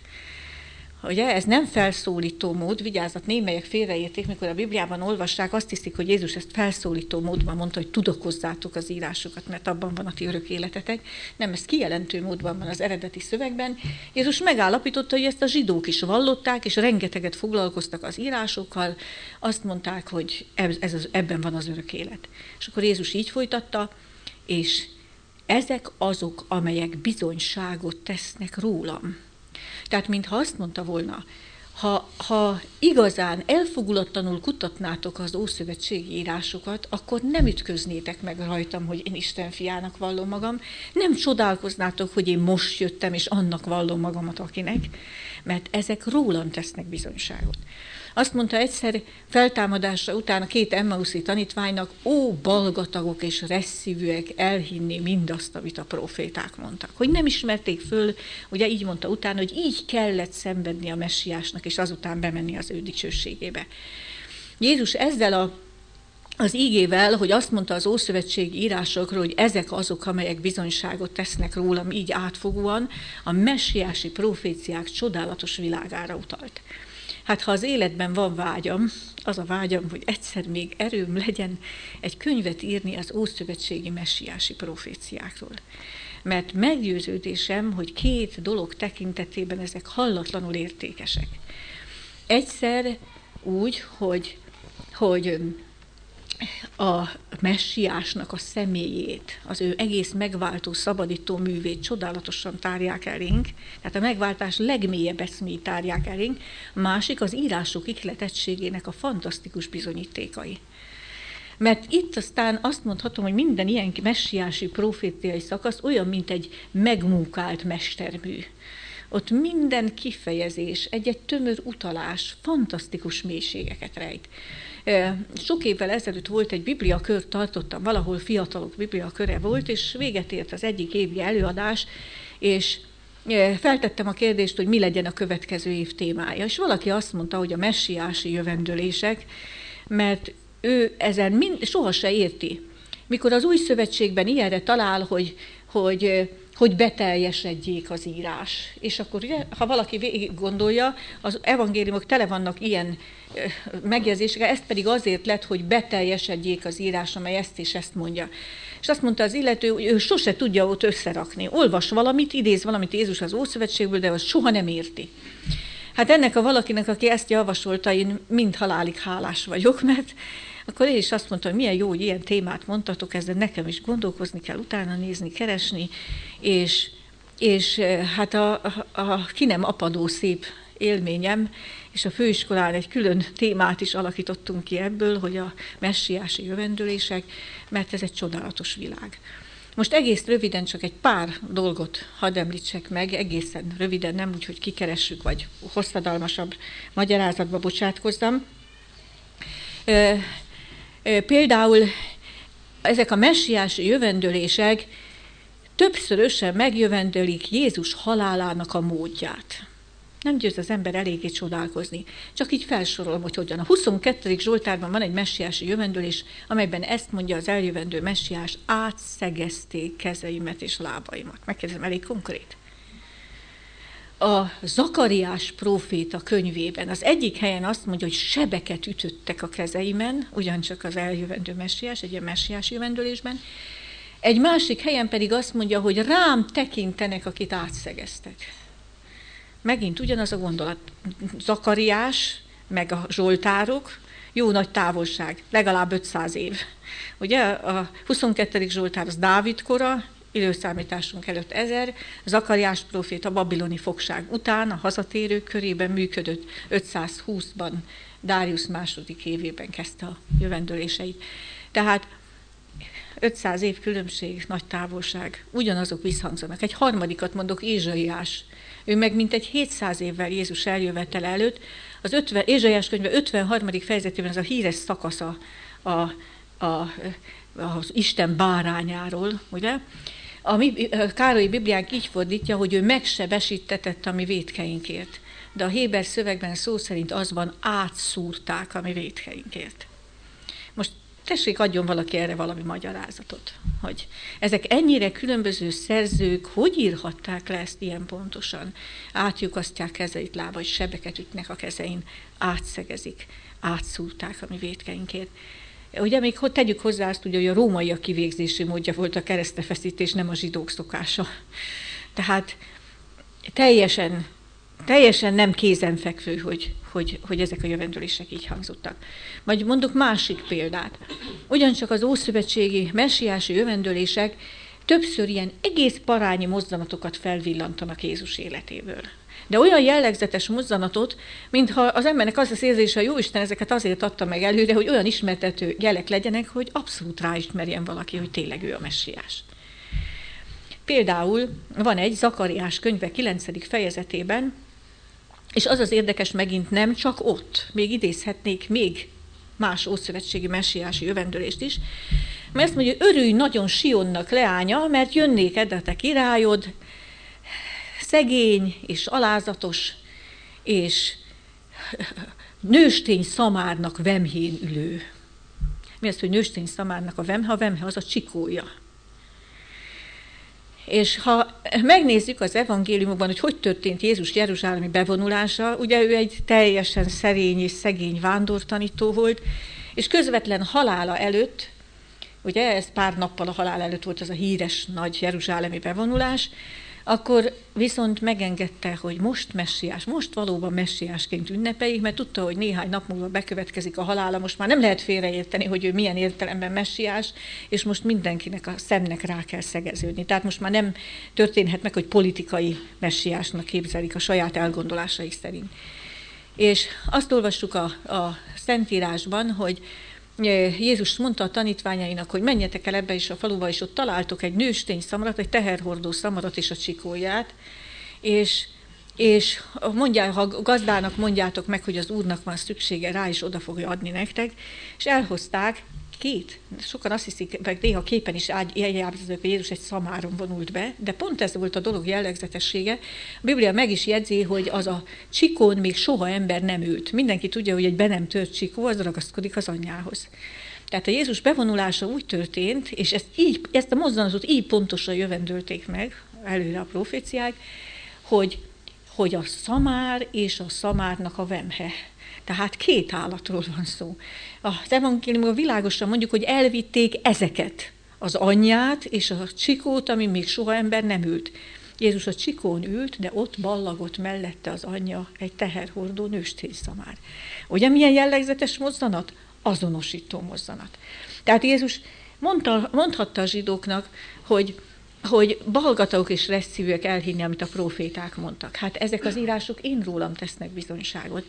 Ugye, ez nem felszólító mód, vigyázat, némelyek félreérték, mikor a Bibliában olvassák, azt hiszik, hogy Jézus ezt felszólító módban mondta, hogy tudakozzátok az írásokat, mert abban van a ti örök életetek. Nem, ez kijelentő módban van az eredeti szövegben. Jézus megállapította, hogy ezt a zsidók is vallották, és rengeteget foglalkoztak az írásokkal, azt mondták, hogy ez, ez az, ebben van az örök élet. És akkor Jézus így folytatta, és ezek azok, amelyek bizonyságot tesznek rólam. Tehát, mintha azt mondta volna, ha, ha igazán elfogulatlanul kutatnátok az ószövetségi írásokat, akkor nem ütköznétek meg rajtam, hogy én Isten fiának vallom magam, nem csodálkoznátok, hogy én most jöttem, és annak vallom magamat akinek, mert ezek rólam tesznek bizonyságot. Azt mondta egyszer feltámadása után a két emmauszi tanítványnak, ó, balgatagok és resszívűek elhinni mindazt, amit a proféták mondtak. Hogy nem ismerték föl, ugye így mondta utána, hogy így kellett szenvedni a messiásnak, és azután bemenni az ő dicsőségébe. Jézus ezzel a az ígével, hogy azt mondta az ószövetségi írásokról, hogy ezek azok, amelyek bizonyságot tesznek rólam így átfogóan, a messiási proféciák csodálatos világára utalt. Hát ha az életben van vágyam, az a vágyam, hogy egyszer még erőm legyen egy könyvet írni az ószövetségi messiási proféciákról. Mert meggyőződésem, hogy két dolog tekintetében ezek hallatlanul értékesek. Egyszer úgy, hogy, hogy a messiásnak a személyét, az ő egész megváltó, szabadító művét csodálatosan tárják elénk, tehát a megváltás legmélyebb eszméit tárják elénk, a másik az írások ihletettségének a fantasztikus bizonyítékai. Mert itt aztán azt mondhatom, hogy minden ilyen messiási proféciai szakasz olyan, mint egy megmunkált mestermű. Ott minden kifejezés, egy-egy tömör utalás fantasztikus mélységeket rejt. Sok évvel ezelőtt volt egy bibliakör, tartottam, valahol fiatalok bibliaköre volt, és véget ért az egyik évi előadás, és feltettem a kérdést, hogy mi legyen a következő év témája. És valaki azt mondta, hogy a messiási jövendőlések, mert ő ezen mind, soha se érti. Mikor az új szövetségben ilyenre talál, hogy, hogy, hogy beteljesedjék az írás. És akkor ugye, ha valaki végig gondolja, az evangéliumok tele vannak ilyen megjegyzésekkel, ezt pedig azért lett, hogy beteljesedjék az írás, amely ezt és ezt mondja. És azt mondta az illető, hogy ő sose tudja ott összerakni. Olvas valamit, idéz valamit Jézus az Ószövetségből, de azt soha nem érti. Hát ennek a valakinek, aki ezt javasolta, én mind halálig hálás vagyok, mert akkor én is azt mondtam, hogy milyen jó, hogy ilyen témát mondtatok, ezzel nekem is gondolkozni kell, utána nézni, keresni, és, és hát a, a, a ki nem apadó szép élményem, és a főiskolán egy külön témát is alakítottunk ki ebből, hogy a messiási jövendőlések, mert ez egy csodálatos világ. Most egész röviden csak egy pár dolgot hadd említsek meg, egészen röviden, nem úgy, hogy kikeressük, vagy hosszadalmasabb magyarázatba bocsátkozzam. Például ezek a messiási jövendőlések többszörösen megjövendőlik Jézus halálának a módját. Nem győz az ember eléggé csodálkozni. Csak így felsorolom, hogy hogyan. A huszonkettedik Zsoltárban van egy messiási jövendőlés, amelyben ezt mondja az eljövendő messiás, átszegezték kezeimet és lábaimat. Megkérdezem, elég konkrét. A Zakariás próféta könyvében az egyik helyen azt mondja, hogy sebeket ütöttek a kezeimen, ugyancsak az eljövendő messiás, egy ilyen messiás jövendőlésben. Egy másik helyen pedig azt mondja, hogy rám tekintenek, akit átszegeztek. Megint ugyanaz a gondolat. Zakariás, meg a Zsoltárok, jó nagy távolság, legalább ötszáz év. Ugye a huszonkettedik Zsoltár az Dávid kora, időszámításunk előtt ezer, Zakariás prófét a babiloni fogság után a hazatérők körében működött, ötszázhúszban Dáriusz második évében kezdte a jövendőléseit. Tehát ötszáz év különbség, nagy távolság, ugyanazok visszhangzanak. Egy harmadikat mondok, Ézsaiás. Ő meg mintegy hétszáz évvel Jézus eljövetele előtt, az ötven, Ézsaiás könyve ötvenharmadik fejezetében ez a híres szakasza a, a, az Isten bárányáról, ugye? A mi Károlyi Bibliánk így fordítja, hogy ő megsebesítetett a mi vétkeinkért. De a héber szövegben szó szerint az van, átszúrták a mi vétkeinkért. Most tessék, adjon valaki erre valami magyarázatot, hogy ezek ennyire különböző szerzők hogy írhatták le ezt ilyen pontosan? Átlyukasztják kezeit, lábait, sebeket ütnek a kezein, átszegezik, átszúrták a mi vétkeinkért. Ugye még hogy tegyük hozzá azt, ugye, hogy a rómaiak kivégzési módja volt a keresztefeszítés, nem a zsidók szokása. Tehát teljesen, teljesen nem kézenfekvő, hogy, hogy, hogy ezek a jövendőlések így hangzottak. Vagy mondok másik példát. Ugyancsak az ószövetségi messiási jövendőlések többször ilyen egész parányi mozzanatokat felvillantanak Jézus életéből. De olyan jellegzetes mozzanatot, mintha az embernek az az érzése, hogy Jóisten ezeket azért adta meg előre, hogy olyan ismertető jelek legyenek, hogy abszolút ráismerjen valaki, hogy tényleg ő a messiás. Például van egy Zakariás könyve kilencedik fejezetében, és az az érdekes, megint nem csak ott, még idézhetnék még más ószövetségi messiási jövendőlést is, mert azt mondja, hogy örülj nagyon Sionnak, leánya, mert jönnék edd a te királyod, szegény és alázatos, és nőstény szamárnak vemhén ülő. Mi az, hogy nőstény szamárnak a vemhe? A vemhe az a csikója. És ha megnézzük az evangéliumokban, hogy hogy történt Jézus jeruzsálemi bevonulása, ugye ő egy teljesen szerény és szegény vándortanító volt, és közvetlen halála előtt, ugye ez pár nappal a halál előtt volt az a híres nagy jeruzsálemi bevonulás, akkor viszont megengedte, hogy most messiás, most valóban messiásként ünnepeljék, mert tudta, hogy néhány nap múlva bekövetkezik a halála, most már nem lehet félreérteni, hogy ő milyen értelemben messiás, és most mindenkinek a szemnek rá kell szegeződni. Tehát most már nem történhet meg, hogy politikai messiásnak képzelik a saját elgondolásaik szerint. És azt olvassuk a, a Szentírásban, hogy Jézus mondta a tanítványainak, hogy menjetek el ebbe is a faluba, és ott találtok egy nőstény szamarat, egy teherhordó szamarat és a csikóját, és, és mondják, ha gazdának mondjátok meg, hogy az Úrnak van szüksége rá, és oda fogja adni nektek, és elhozták két, sokan azt hiszik, meg néha képen is eljátszódnak, hogy Jézus egy szamáron vonult be, de pont ez volt a dolog jellegzetessége. A Biblia meg is jegyzi, hogy az a csikón még soha ember nem ült. Mindenki tudja, hogy egy be nem tört csikó, az ragaszkodik az anyjához. Tehát a Jézus bevonulása úgy történt, és ezt, így, ezt a mozdulatot így pontosan jövendölték meg, előre a proféciák, hogy, hogy a szamár és a szamárnak a vemhe. Tehát két állatról van szó. Az evangéliumban világosan mondjuk, hogy elvitték ezeket, az anyját és a csikót, ami még soha ember nem ült. Jézus a csikón ült, de ott ballagott mellette az anyja, egy teherhordó nőstény szamár. Ugye milyen jellegzetes mozzanat? Azonosító mozzanat. Tehát Jézus mondta, mondhatta a zsidóknak, hogy hogy balgatók és resszívűek elhinni, amit a próféták mondtak. Hát ezek az írások én rólam tesznek bizonyságot.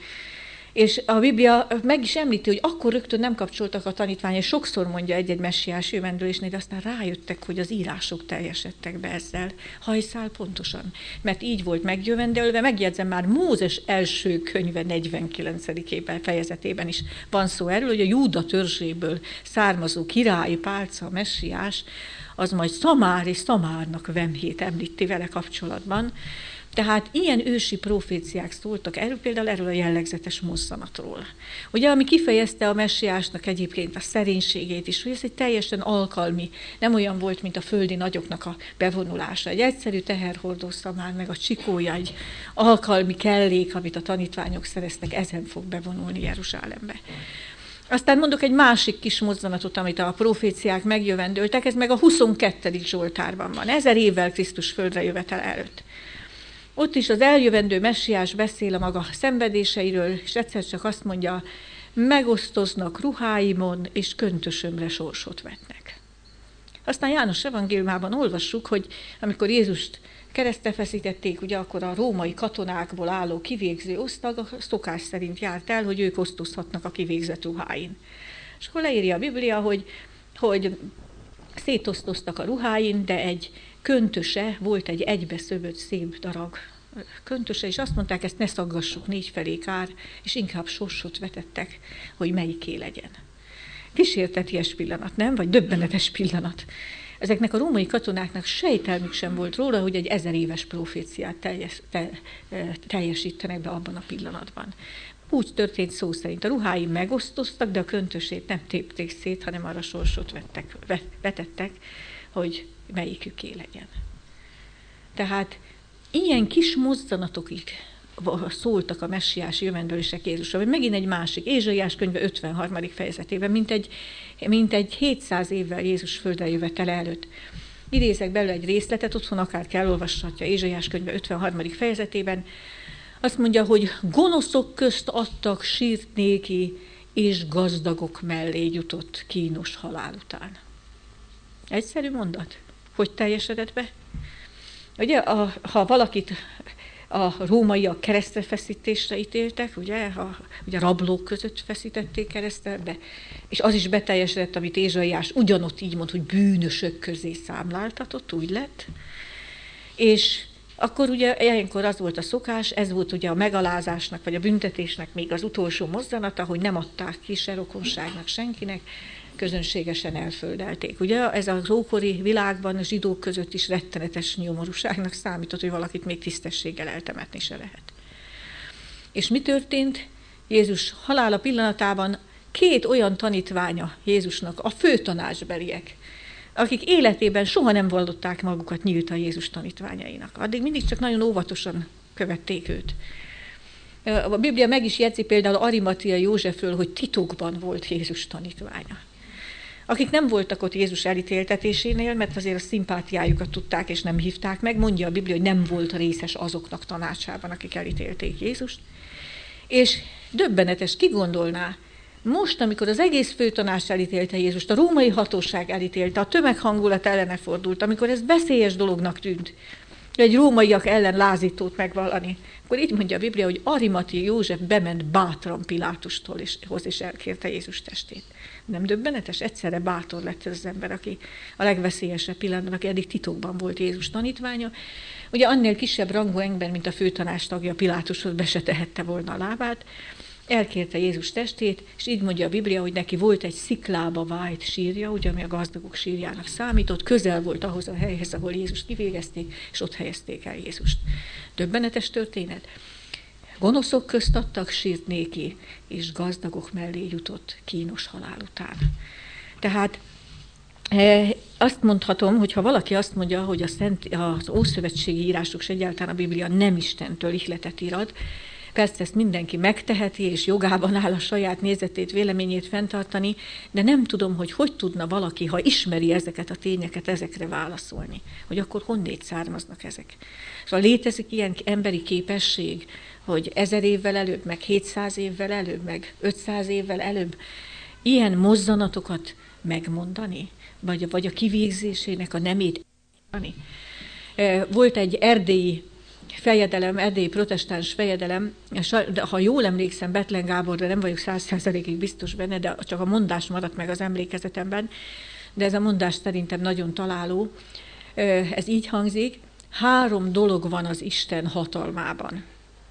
És a Biblia meg is említi, hogy akkor rögtön nem kapcsoltak a tanítványai, sokszor mondja egy-egy messiás jövendőlésnél, de aztán rájöttek, hogy az írások teljesedtek be ezzel. Hajszál pontosan. Mert így volt megjövendölve, megjegyzem már Mózes első könyve negyvenkilencedik fejezetében is van szó erről, hogy a Júda törzséből származó királyi pálca, messiás, az majd Szamár és Szamárnak vemhét említi vele kapcsolatban. Tehát ilyen ősi proféciák szóltak erről, például erről a jellegzetes mozzanatról. Ugye, ami kifejezte a messiásnak egyébként a szerénységét is, hogy ez egy teljesen alkalmi, nem olyan volt, mint a földi nagyoknak a bevonulása. Egy egyszerű teherhordó szamár, meg a csikója, egy alkalmi kellék, amit a tanítványok szereztek, ezen fog bevonulni Jeruzsálembe. Aztán mondok egy másik kis mozzanatot, amit a proféciák megjövendöltek, ez meg a huszonkettedik Zsoltárban van, ezer évvel Krisztus földre jövetel előtt. Ott is az eljövendő messiás beszél a maga szenvedéseiről, és egyszer csak azt mondja, megosztoznak ruháimon, és köntösömre sorsot vetnek. Aztán János evangéliumában olvassuk, hogy amikor Jézust keresztre feszítették, ugye akkor a római katonákból álló kivégző osztag a szokás szerint járt el, hogy ők osztozhatnak a kivégzett ruháin. És akkor leírja a Biblia, hogy, hogy szétosztoztak a ruháin, de egy köntöse, volt egy egybeszövött szép darab köntöse, és azt mondták, ezt ne szaggassuk négy felé kár, és inkább sorsot vetettek, hogy melyiké legyen. Kísérteties pillanat, nem? Vagy döbbenetes pillanat. Ezeknek a római katonáknak sejtelmük sem volt róla, hogy egy ezer éves proféciát teljes, te, teljesítenek be abban a pillanatban. Úgy történt szó szerint. A ruháim megosztoztak, de a köntösét nem tépték szét, hanem arra sorsot vettek, vetettek, hogy melyiküké legyen. Tehát ilyen kis mozzanatokig szóltak a messiás jövendőlések Jézusra, vagy megint egy másik, Ézsaiás könyve ötvenharmadik fejezetében, mint egy, mint egy hétszáz évvel Jézus földre jövetele előtt. Idézek belőle egy részletet, otthon akár kell olvashatja Ézsaiás könyve ötvenharmadik fejezetében. Azt mondja, hogy gonoszok közt adtak sírt néki, és gazdagok mellé jutott kínos halál után. Egyszerű mondat. Hogy teljesedett be? Ugye, a, ha valakit a rómaiak keresztre feszítésre ítéltek, ugye, a, ugye rablók között feszítették keresztre be, és az is beteljesedett, amit Ézsaiás ugyanott így mond, hogy bűnösök közé számláltatott, úgy lett. És akkor ugye ilyenkor az volt a szokás, ez volt ugye a megalázásnak, vagy a büntetésnek még az utolsó mozzanata, hogy nem adták ki se rokonságnak senkinek, közönségesen elföldelték. Ugye ez az ókori világban a zsidók között is rettenetes nyomorúságnak számított, hogy valakit még tisztességgel eltemetni se lehet. És mi történt? Jézus halála pillanatában két olyan tanítványa Jézusnak, a főtanácsbeliek, akik életében soha nem vallották magukat nyíltan Jézus tanítványainak. Addig mindig csak nagyon óvatosan követték őt. A Biblia meg is jegyzi például Arimatea Józsefről, hogy titokban volt Jézus tanítványa. Akik nem voltak ott Jézus elítéltetésénél, mert azért a szimpátiájukat tudták és nem hívták meg, mondja a Biblia, hogy nem volt részes azoknak tanácsában, akik elítélték Jézust. És döbbenetes, ki gondolná, most, amikor az egész főtanács elítélte Jézust, a római hatóság elítélte, a tömeghangulat ellene fordult, amikor ez veszélyes dolognak tűnt, egy rómaiak ellen lázítót megvallani, akkor így mondja a Biblia, hogy Arimatea József bement bátran Pilátustól és hoz és elkérte Jézus testét. Nem döbbenetes? Egyszerre bátor lett ez az ember, aki a legveszélyesebb pillanatban, aki eddig titokban volt Jézus tanítványa. Ugye annél kisebb rangú ember, mint a főtanács tagja, Pilátushoz be se tehette volna a lábát. Elkérte Jézus testét, és így mondja a Biblia, hogy neki volt egy sziklába vájt sírja, ugye, ami a gazdagok sírjának számított, közel volt ahhoz a helyhez, ahol Jézust kivégezték, és ott helyezték el Jézust. Döbbenetes történet. Gonoszok közt adtak sírt néki, és gazdagok mellé jutott kínos halál után. Tehát azt mondhatom, hogy ha valaki azt mondja, hogy a Szent, az ószövetségi írások és egyáltalán a Biblia nem Istentől ihletet írad, persze ezt mindenki megteheti, és jogában áll a saját nézetét, véleményét fenntartani, de nem tudom, hogy hogy tudna valaki, ha ismeri ezeket a tényeket, ezekre válaszolni. Hogy akkor honnét származnak ezek. Szóval létezik ilyen emberi képesség, hogy ezer évvel előbb, meg hétszáz évvel előbb, meg ötszáz évvel előbb ilyen mozzanatokat megmondani, vagy, vagy a kivégzésének a nemét mondani. Volt egy erdélyi fejedelem, erdélyi protestáns fejedelem, de ha jól emlékszem, Bethlen Gáborra, nem vagyok száz százalékig biztos benne, de csak a mondás maradt meg az emlékezetemben, de ez a mondás szerintem nagyon találó. Ez így hangzik: három dolog van az Isten hatalmában.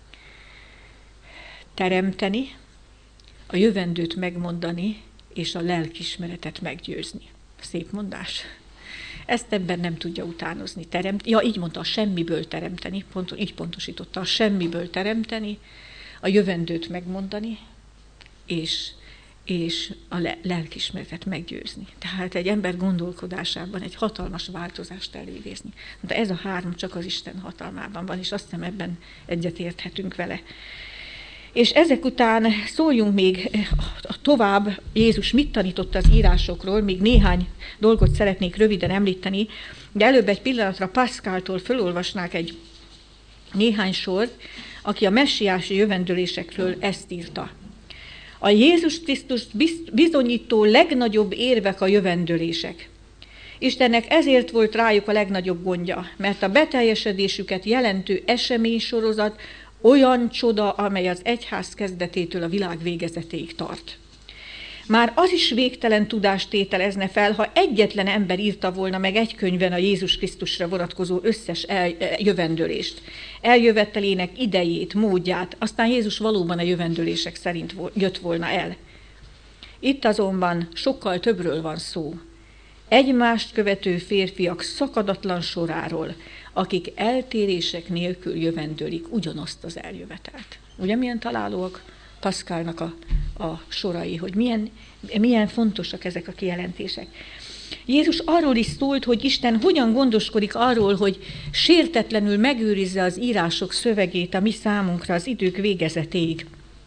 Teremteni, a jövendőt megmondani, és a lelkiismeretet meggyőzni. Szép mondás. Ezt ebben nem tudja utánozni. Teremt, ja, így mondta, a semmiből teremteni, pont, így pontosította, a semmiből teremteni, a jövendőt megmondani, és, és a le, lelkiismeretet meggyőzni. Tehát egy ember gondolkodásában egy hatalmas változást elidézni. De ez a három csak az Isten hatalmában van, és azt hiszem ebben egyetérthetünk vele. És ezek után szóljunk még tovább, Jézus mit tanított az írásokról, még néhány dolgot szeretnék röviden említeni, de előbb egy pillanatra Pascaltól felolvasnák egy néhány sort, aki a messiási jövendőlésekről ezt írta. A Jézus Krisztust bizonyító legnagyobb érvek a jövendőlések. Istennek ezért volt rájuk a legnagyobb gondja, mert a beteljesedésüket jelentő eseménysorozat olyan csoda, amely az egyház kezdetétől a világ végezetéig tart. Már az is végtelen tudást tételezne fel, ha egyetlen ember írta volna meg egy könyvben a Jézus Krisztusra vonatkozó összes jövendőlést, eljövetelének idejét, módját, aztán Jézus valóban a jövendőlések szerint jött volna el. Itt azonban sokkal többről van szó. Egymást követő férfiak szakadatlan soráról, akik eltérések nélkül jövendőlik ugyanazt az eljövetelt. Ugye milyen találóak Pascalnak a, a sorai, hogy milyen, milyen fontosak ezek a kijelentések. Jézus arról is szólt, hogy Isten hogyan gondoskodik arról, hogy sértetlenül megőrizze az írások szövegét a mi számunkra az idők végezetéig.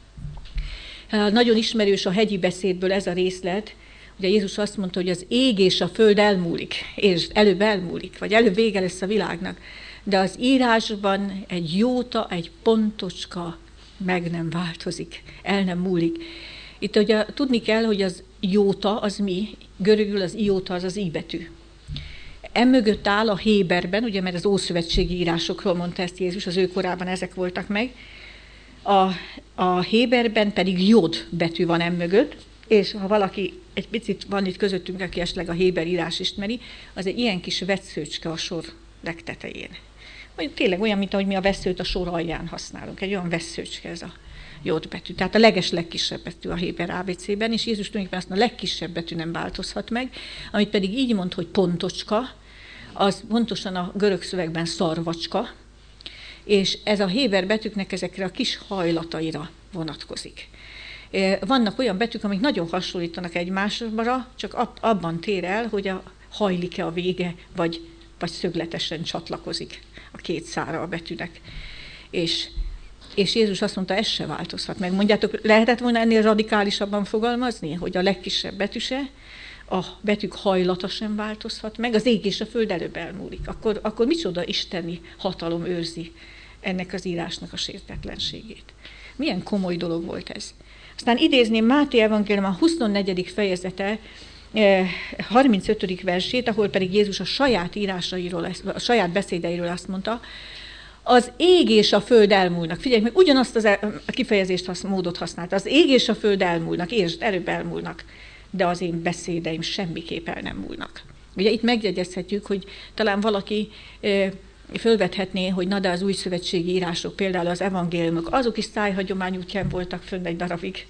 Nagyon ismerős a hegyi beszédből ez a részlet. Ugye Jézus azt mondta, hogy az ég és a föld elmúlik, és előbb elmúlik, vagy előbb vége lesz a világnak. De az írásban egy jóta, egy pontocska meg nem változik, el nem múlik. Itt ugye tudni kell, hogy az jóta az mi, görögül az ióta az az i betű. Emögött áll a Héberben, ugye mert az ószövetségi írásokról mondta ezt Jézus, az ő korában ezek voltak meg. A, a Héberben pedig jód betű van emögött, és ha valaki, egy picit van itt közöttünk, aki esetleg a héber írás ismeri, az egy ilyen kis vesszőcske a sor legtetején. Vagy tényleg olyan, mint ahogy mi a vesszőt a sor alján használunk, egy olyan vesszőcske ez a jód betű. Tehát a leges legkisebb betű a héber á bé cében, és Jézus tulajdonképpen azt a legkisebb betű nem változhat meg, amit pedig így mond, hogy pontocska, az pontosan a görög szövegben szarvacska, és ez a héber betűknek ezekre a kis hajlataira vonatkozik. Vannak olyan betűk, amik nagyon hasonlítanak egymásra, csak abban tér el, hogy a hajlik-e a vége, vagy, vagy szögletesen csatlakozik a két szára a betűnek. És, és Jézus azt mondta, ez se változhat meg. Mondjátok, lehetett volna ennél radikálisabban fogalmazni, hogy a legkisebb betűse, a betűk hajlata sem változhat meg, az ég és a föld előbb elmúlik. Akkor, akkor micsoda isteni hatalom őrzi ennek az írásnak a sértetlenségét. Milyen komoly dolog volt ez. Aztán idézném Máté evangélium a huszonnegyedik fejezete, harmincötödik versét, ahol pedig Jézus a saját írásairól, a saját beszédeiről azt mondta, az ég és a föld elmúlnak. Figyelj meg, ugyanazt az el, a kifejezést, hasz, módot használta. Az ég és a föld elmúlnak, értsd, előbb elmúlnak, de az én beszédeim semmiképp el nem múlnak. Ugye itt megjegyezhetjük, hogy talán valaki e, fölvethetné, hogy na de az új szövetségi írások, például az evangéliumok, azok is szájhagyomány útján voltak fönn egy darabig.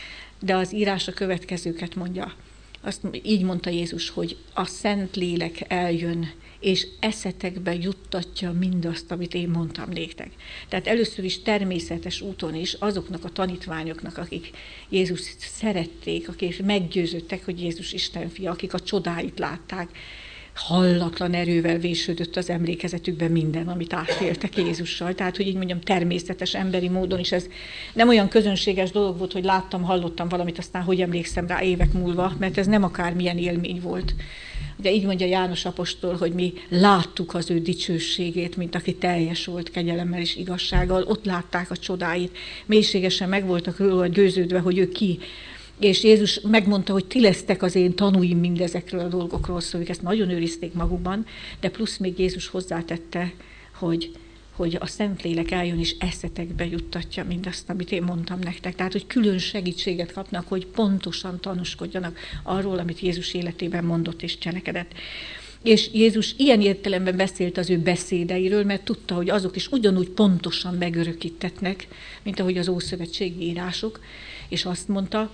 De az írás a következőket mondja. Azt így mondta Jézus, hogy a Szent Lélek eljön, és eszetekbe juttatja mindazt, amit én mondtam néktek. Tehát először is természetes úton is azoknak a tanítványoknak, akik Jézus szerették, akik meggyőződtek, hogy Jézus Isten fia, akik a csodáit látták, hallatlan erővel vésődött az emlékezetükben minden, amit átéltek Jézussal. Tehát, hogy így mondjam, természetes, emberi módon is ez nem olyan közönséges dolog volt, hogy láttam, hallottam valamit, aztán hogy emlékszem rá évek múlva, mert ez nem akármilyen élmény volt. Ugye így mondja János apostol, hogy mi láttuk az ő dicsőségét, mint aki teljes volt kegyelemmel és igazsággal, ott látták a csodáit, mélységesen meg voltak róla győződve, hogy ő ki. És Jézus megmondta, hogy ti lesztek az én tanúim mindezekről a dolgokról, szóval ezt nagyon őrizték magukban, de plusz még Jézus hozzátette, hogy, hogy a Szentlélek eljön és eszetekbe juttatja mindazt, amit én mondtam nektek. Tehát, hogy külön segítséget kapnak, hogy pontosan tanúskodjanak arról, amit Jézus életében mondott és cselekedett. És Jézus ilyen értelemben beszélt az ő beszédeiről, mert tudta, hogy azok is ugyanúgy pontosan megörökítetnek, mint ahogy az ószövetségi írások, és azt mondta,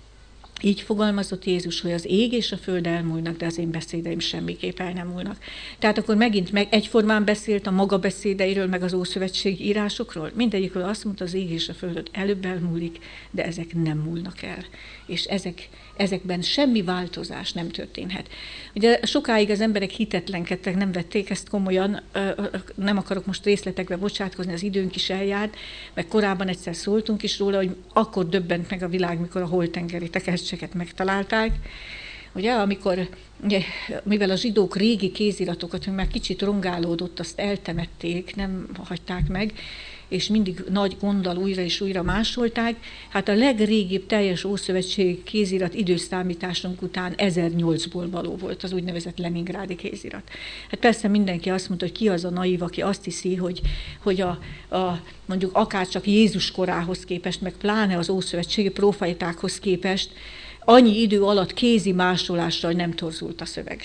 így fogalmazott Jézus, hogy az ég és a föld elmúlnak, de az én beszédeim semmiképp el nem múlnak. Tehát akkor megint meg egyformán beszélt a maga beszédeiről, meg az ószövetségi írásokról. Mindegyikről azt mondta, az ég és a föld előbb elmúlik, de ezek nem múlnak el. És ezek, ezekben semmi változás nem történhet. Ugye sokáig az emberek hitetlenkedtek, nem vették ezt komolyan, nem akarok most részletekbe bocsátkozni, az időnk is eljárt, meg korábban egyszer szóltunk is róla, hogy akkor döbbent meg a világ, mikor a holtengeri tekercseket megtalálták. Ugye, amikor, ugye, mivel a zsidók régi kéziratokat, hogy már kicsit rongálódott, azt eltemették, nem hagyták meg, és mindig nagy gonddal újra és újra másolták. Hát a legrégibb teljes ószövetségi kézirat időszámításunk után ezernyolcból való volt az úgynevezett leningrádi kézirat. Hát persze mindenki azt mondta, hogy ki az a naív, aki azt hiszi, hogy, hogy a, a, mondjuk akár csak Jézus korához képest, meg pláne az ószövetségi profétákhoz képest annyi idő alatt kézi másolással nem torzult a szöveg.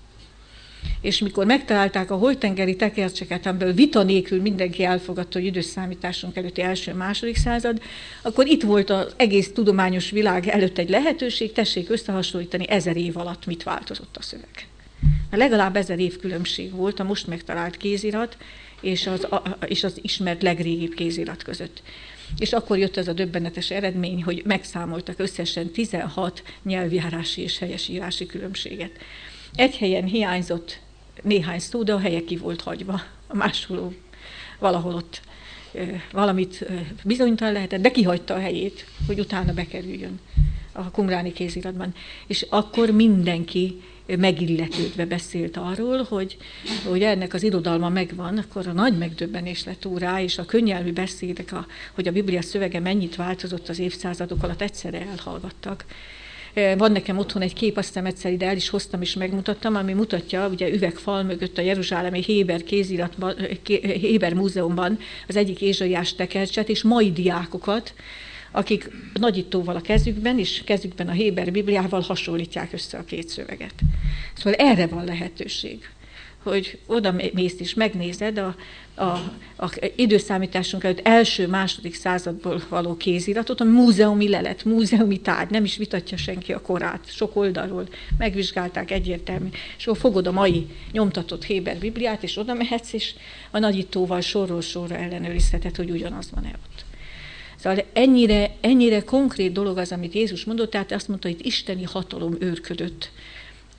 És mikor megtalálták a holtengeri tekercseket, amiből vita nélkül mindenki elfogadta, hogy időszámításunk előtti első-második század, akkor itt volt az egész tudományos világ előtt egy lehetőség, tessék összehasonlítani ezer év alatt, mit változott a szöveg. Mert legalább ezer év különbség volt a most megtalált kézirat és az, a, és az ismert legrégibb kézirat között. És akkor jött ez a döbbenetes eredmény, hogy megszámoltak összesen tizenhat nyelvjárási és helyesírási különbséget. Egy helyen hiányzott néhány szó, de a helye ki volt hagyva. A másoló valahol ott e, valamit e, bizonytalan lehetett, de kihagyta a helyét, hogy utána bekerüljön a qumráni kéziratban. És akkor mindenki megilletődve beszélt arról, hogy, hogy ennek az irodalma megvan, akkor a nagy megdöbbenés lett rá, és a könnyelmű beszédek, a, hogy a Biblia szövege mennyit változott az évszázadok alatt, egyszerre elhallgattak. Van nekem otthon egy kép, azt hiszem egyszer ide el is hoztam és megmutattam, ami mutatja ugye üvegfal mögött a jeruzsálemi Héber kéziratban, Héber múzeumban az egyik ézsaiás tekercset, és mai diákokat, akik nagyítóval a kezükben, és kezükben a Héber Bibliával hasonlítják össze a két szöveget. Szóval erre van lehetőség, hogy oda mész és megnézed a, a, a időszámításunk előtt első-második századból való kéziratot, ami múzeumi lelet, múzeumi tárgy, nem is vitatja senki a korát, sok oldalról megvizsgálták egyértelmű, és akkor fogod a mai nyomtatott Héber Bibliát, és oda mehetsz, és a nagyítóval sorról sorra ellenőrizheted, hogy ugyanaz van-e ott. Szóval ennyire, ennyire konkrét dolog az, amit Jézus mondott, tehát azt mondta, hogy itt isteni hatalom őrködött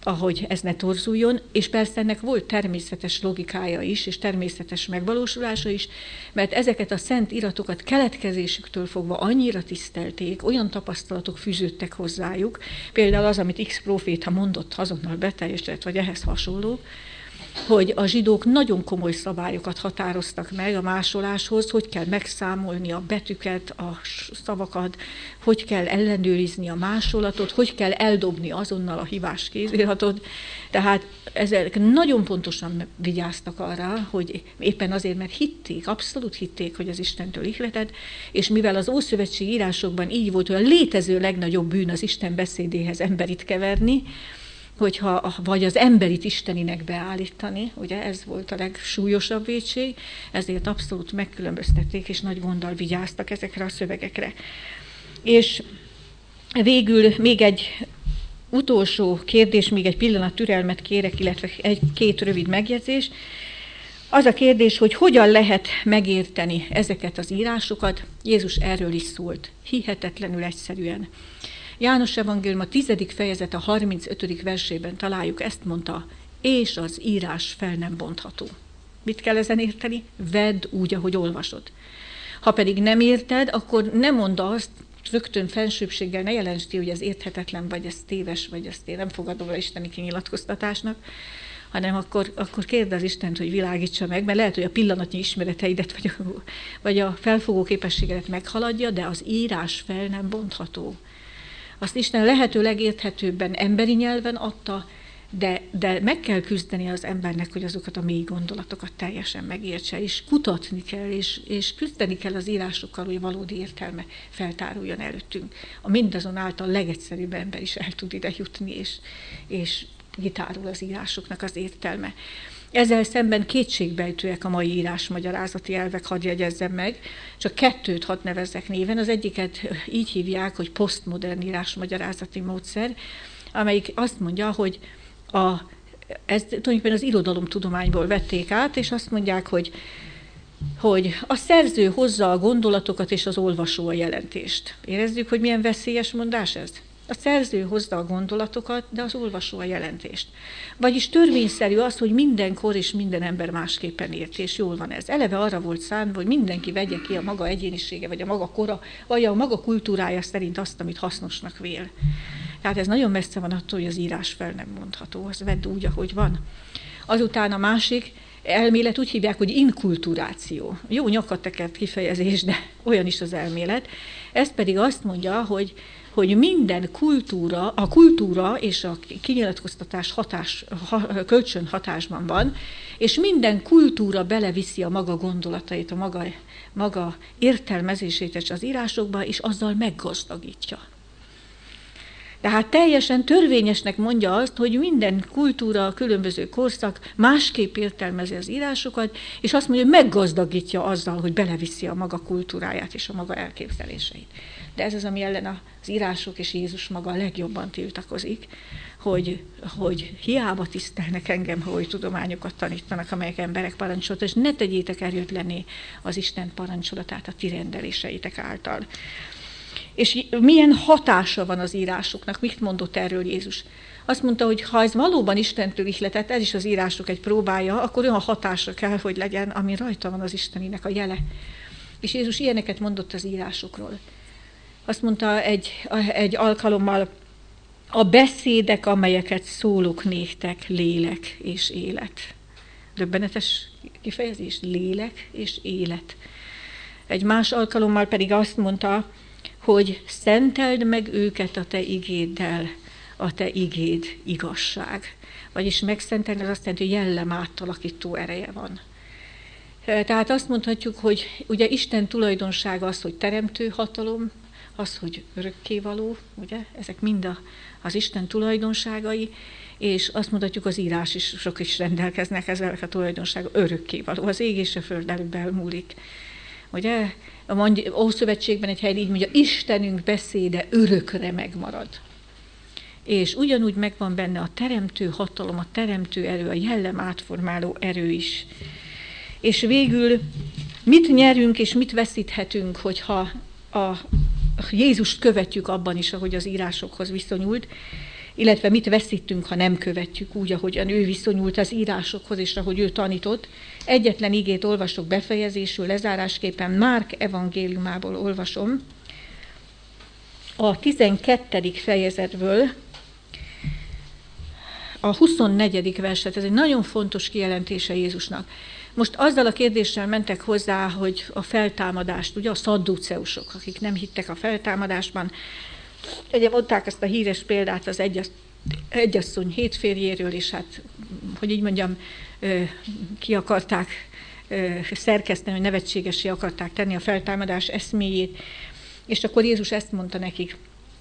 ahogy ez ne torzuljon, és persze ennek volt természetes logikája is, és természetes megvalósulása is, mert ezeket a szent iratokat keletkezésüktől fogva annyira tisztelték, olyan tapasztalatok fűződtek hozzájuk, például az, amit X próféta mondott, azonnal beteljesített, vagy ehhez hasonló, hogy a zsidók nagyon komoly szabályokat határoztak meg a másoláshoz, hogy kell megszámolni a betűket, a szavakat, hogy kell ellenőrizni a másolatot, hogy kell eldobni azonnal a hibás kéziratot. Tehát ezek nagyon pontosan vigyáztak arra, hogy éppen azért, mert hitték, abszolút hitték, hogy az Istentől ihletett, és mivel az ószövetségi írásokban így volt, hogy a létező legnagyobb bűn az Isten beszédéhez emberit keverni, hogyha, vagy az emberit isteninek beállítani, ugye ez volt a legsúlyosabb vétség, ezért abszolút megkülönböztették, és nagy gonddal vigyáztak ezekre a szövegekre. És végül még egy utolsó kérdés, még egy pillanat türelmet kérek, illetve egy-két rövid megjegyzés. Az a kérdés, hogy hogyan lehet megérteni ezeket az írásokat, Jézus erről is szólt, hihetetlenül egyszerűen. János evangélium a tizedik fejezet a harmincötödik versében találjuk, ezt mondta, és az írás fel nem bontható. Mit kell ezen érteni? Vedd úgy, ahogy olvasod. Ha pedig nem érted, akkor ne mondd azt, rögtön fensőbbséggel ne jelentsd ki, hogy ez érthetetlen, vagy ez téves, vagy ezt én nem fogadom el isteni kinyilatkoztatásnak, hanem akkor, akkor kérd az Istent, hogy világítsa meg, mert lehet, hogy a pillanatnyi ismereteidet, vagy a, vagy a felfogó képességedet meghaladja, de az írás fel nem bontható. Azt Isten lehető legérthetőbben emberi nyelven adta, de, de meg kell küzdeni az embernek, hogy azokat a mély gondolatokat teljesen megértse, és kutatni kell, és, és küzdeni kell az írásokkal, hogy valódi értelme feltáruljon előttünk. A mindazonáltal legegyszerűbb ember is el tud ide jutni, és, és kitárul az írásoknak az értelme. Ezzel szemben kétségbejtőek a mai írásmagyarázati elvek, hadd jegyezzem meg, csak kettőt hadd nevezzek néven. Az egyiket így hívják, hogy posztmodern írásmagyarázati módszer, amelyik azt mondja, hogy a, ezt tulajdonképpen az irodalomtudományból vették át, és azt mondják, hogy, hogy a szerző hozza a gondolatokat, és az olvasó a jelentést. Érezzük, hogy milyen veszélyes mondás ez? A szerző hozza a gondolatokat, de az olvasó a jelentést. Vagyis törvényszerű az, hogy mindenkor és minden ember másképpen érti, és jól van ez. Eleve arra volt szánva, hogy mindenki vegye ki a maga egyénisége, vagy a maga kora, vagy a maga kultúrája szerint azt, amit hasznosnak vél. Tehát ez nagyon messze van attól, hogy az írás fel nem mondható. Az vedd úgy, ahogy van. Azután a másik elmélet úgy hívják, hogy inkulturáció. Jó nyakattekert kifejezés, de olyan is az elmélet. Ez pedig azt mondja, hogy hogy minden kultúra, a kultúra és a kinyilatkoztatás hatás, ha, kölcsön hatásban van, és minden kultúra beleviszi a maga gondolatait, a maga, maga értelmezését az írásokba, és azzal meggazdagítja. Tehát teljesen törvényesnek mondja azt, hogy minden kultúra, különböző korszak másképp értelmezi az írásokat, és azt mondja, hogy meggazdagítja azzal, hogy beleviszi a maga kultúráját és a maga elképzeléseit. De ez az, ami ellen az írások és Jézus maga a legjobban tiltakozik, hogy, hogy hiába tisztelnek engem, ha oly tudományokat tanítanak, amelyek emberek parancsolata, és ne tegyétek erőtlenné az Isten parancsolatát a ti rendeléseitek által. És milyen hatása van az írásoknak? Mit mondott erről Jézus? Azt mondta, hogy ha ez valóban Istentől ihletett, ez is az írások egy próbája, akkor olyan hatása kell, hogy legyen, ami rajta van az Isteninek a jele. És Jézus ilyeneket mondott az írásokról. Azt mondta egy, egy alkalommal, a beszédek, amelyeket szólok néktek, lélek és élet. Döbbenetes kifejezés, lélek és élet. Egy más alkalommal pedig azt mondta, hogy szenteld meg őket a te igéddel, a te igéd igazság. Vagyis megszentelni az azt jelenti, hogy jellem átalakító ereje van. Tehát azt mondhatjuk, hogy ugye Isten tulajdonsága az, hogy teremtő hatalom, az, hogy örökkévaló, ugye? Ezek mind a, az Isten tulajdonságai, és azt mondhatjuk, az írás is sok is rendelkeznek ezzel a tulajdonsága, örökkévaló. Az ég és a föld előbb elmúlik. Ugye? A Ószövetségben egy helyen így mondja, Istenünk beszéde örökre megmarad. És ugyanúgy megvan benne a teremtő hatalom, a teremtő erő, a jellem átformáló erő is. És végül mit nyerünk és mit veszíthetünk, hogyha a Jézust követjük abban is, ahogy az írásokhoz viszonyult. illetve mit veszítünk, ha nem követjük úgy, ahogyan ő viszonyult az írásokhoz, és ahogy ő tanított. Egyetlen igét olvasok befejezésül, lezárásképpen Márk evangéliumából olvasom, a tizenkettedik fejezetből a huszonnegyedik verset, ez egy nagyon fontos kijelentése Jézusnak. Most azzal a kérdéssel mentek hozzá, hogy a feltámadást, ugye a szadduceusok, akik nem hittek a feltámadásban, ugye mondták ezt a híres példát az egyasz, egyasszony hét férjéről, és hát, hogy így mondjam, ki akarták szerkeszteni, hogy nevetségesé akarták tenni a feltámadás eszméjét, és akkor Jézus ezt mondta nekik: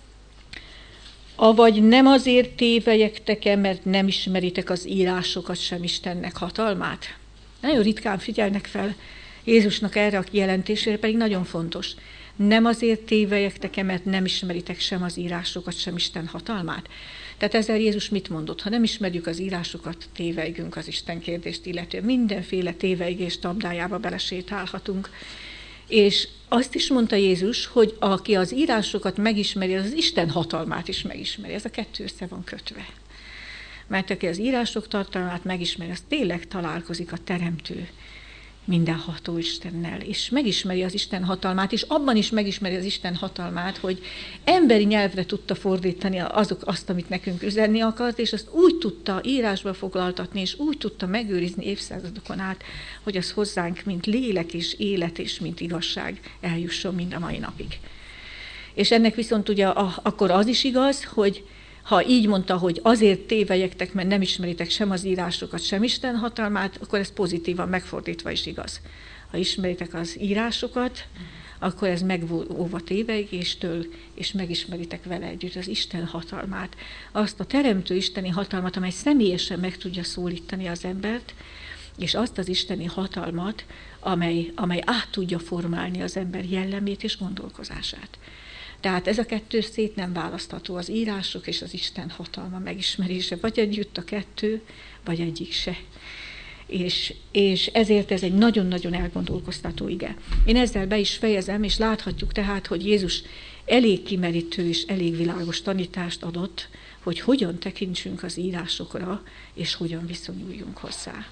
avagy nem azért tévelyektek-e, mert nem ismeritek az írásokat sem Istennek hatalmát? Nagyon ritkán figyelnek fel Jézusnak erre a kijelentésére, pedig nagyon fontos. Nem azért tévelyektek-e, mert nem ismeritek sem az írásokat, sem Isten hatalmát? Tehát ezzel Jézus mit mondott? Ha nem ismerjük az írásokat, tévejgünk az Isten kérdést illetően. Mindenféle téveigés tabdájába belesétálhatunk. És azt is mondta Jézus, hogy aki az írásokat megismeri, az, az Isten hatalmát is megismeri. Ez a kettő össze van kötve. Mert aki az írások tartalmát megismeri, az tényleg találkozik a Teremtő mindenható Istennel, és megismeri az Isten hatalmát, és abban is megismeri az Isten hatalmát, hogy emberi nyelvre tudta fordítani azok, azt, amit nekünk üzenni akart, és azt úgy tudta írásba foglaltatni, és úgy tudta megőrizni évszázadokon át, hogy az hozzánk, mint lélek és élet, és mint igazság eljusson mind a mai napig. És ennek viszont ugye a, akkor az is igaz, hogy ha így mondta, hogy azért tévelyektek, mert nem ismeritek sem az írásokat, sem Isten hatalmát, akkor ez pozitívan megfordítva is igaz. Ha ismeritek az írásokat, akkor ez megóv a téveigéstől, és megismeritek vele együtt az Isten hatalmát. Azt a teremtő isteni hatalmat, amely személyesen meg tudja szólítani az embert, és azt az isteni hatalmat, amely, amely át tudja formálni az ember jellemét és gondolkozását. Tehát ez a kettő szét nem választható, az írások és az Isten hatalma megismerése. Vagy együtt a kettő, vagy egyik se. És, és ezért ez egy nagyon-nagyon elgondolkoztató ige. Én ezzel be is fejezem, és láthatjuk tehát, hogy Jézus elég kimerítő és elég világos tanítást adott, hogy hogyan tekintsünk az írásokra, és hogyan viszonyuljunk hozzá.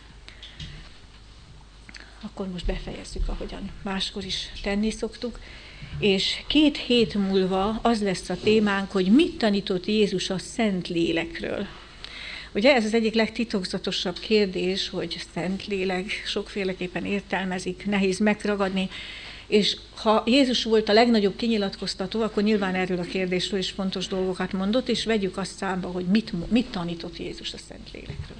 Akkor most befejezzük, ahogyan máskor is tenni szoktuk. És két hét múlva az lesz a témánk, hogy mit tanított Jézus a Szent Lélekről. Ugye ez az egyik legtitokzatosabb kérdés, hogy Szent Lélek sokféleképpen értelmezik, nehéz megragadni, és ha Jézus volt a legnagyobb kinyilatkoztató, akkor nyilván erről a kérdésről is fontos dolgokat mondott, és vegyük azt számba, hogy mit, mit tanított Jézus a Szent Lélekről.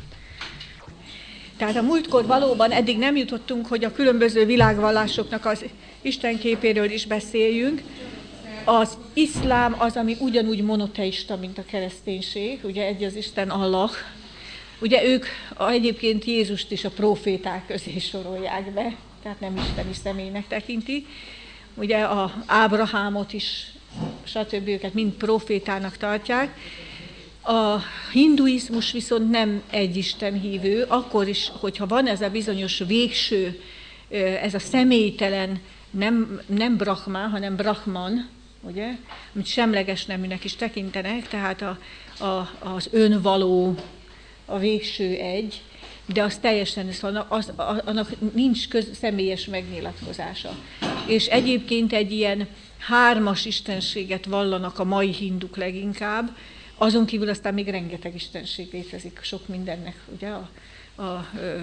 Tehát a múltkor valóban eddig nem jutottunk, hogy a különböző világvallásoknak az Isten képéről is beszéljünk. Az iszlám az, ami ugyanúgy monoteista, mint a kereszténység, ugye egy az Isten Allah. Ugye ők egyébként Jézust is a próféták közé sorolják be, tehát nem isteni személynek tekintik. Ugye a Ábrahámot is, stb. Őket mind prófétának tartják. A hinduizmus viszont nem egy Isten hívő, akkor is, hogyha van ez a bizonyos végső, ez a személytelen, nem, nem Brahma, hanem Brahman, ugye, amit semleges neműnek is tekintenek, tehát a, a, az önvaló, a végső egy, de az teljesen, az, annak nincs köz, személyes megnyilatkozása. És egyébként egy ilyen hármas istenséget vallanak a mai hinduk leginkább, azon kívül aztán még rengeteg istenség létezik, sok mindennek, ugye, a, a, a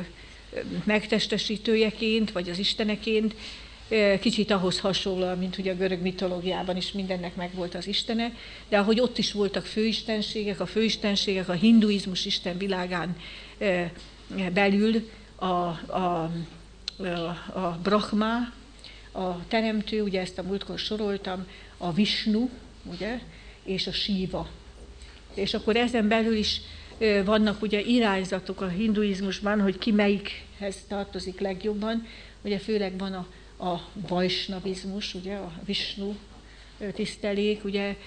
megtestesítőjeként, vagy az isteneként, kicsit ahhoz hasonló, mint ugye a görög mitológiában is mindennek megvolt az istene, de ahogy ott is voltak főistenségek, a főistenségek a hinduizmus Isten világán belül a, a, a, a Brahma, a teremtő, ugye ezt a múltkor soroltam, a Vishnu, ugye, és a Shiva. És akkor ezen belül is vannak ugye irányzatok a hinduizmusban, hogy ki melyikhez tartozik legjobban. Ugye főleg van a, a vajsnavizmus, ugye a Vishnu tisztelék, ugye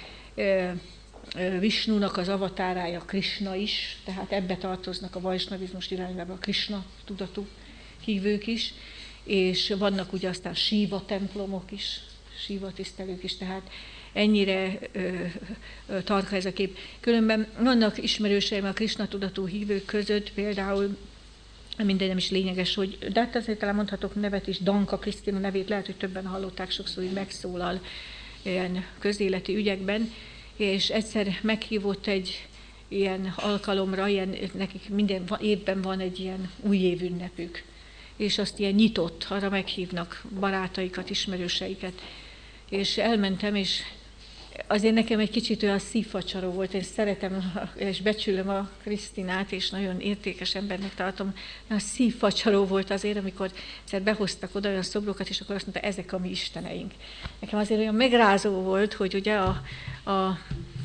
Vishnunak az avatárája Krishna is, tehát ebbe tartoznak a vajsnavizmus irányába a Krishna tudatú hívők is, és vannak ugye aztán Shiva templomok is, Shiva tisztelők is, tehát ennyire ö, ö, tarka ez a kép. Különben vannak ismerőseim a Krisna tudatú hívők között, például minden nem is lényeges, hogy, de hát azért talán mondhatok nevet is, Danka Krisztina nevét lehet, hogy többen hallották, sokszor, hogy megszólal ilyen közéleti ügyekben, és egyszer meghívott egy ilyen alkalomra, ilyen, nekik minden évben van egy ilyen újévünnepük, és azt ilyen nyitott, arra meghívnak barátaikat, ismerőseiket. És elmentem, és azért nekem egy kicsit olyan szívfacsaró volt, én szeretem és becsülöm a Krisztinát, és nagyon értékes embernek tartom. A szívfacsaró volt azért, amikor egyszer behoztak oda olyan szobrokat, és akkor azt mondta, ezek a mi isteneink. Nekem azért olyan megrázó volt, hogy ugye a, a, a,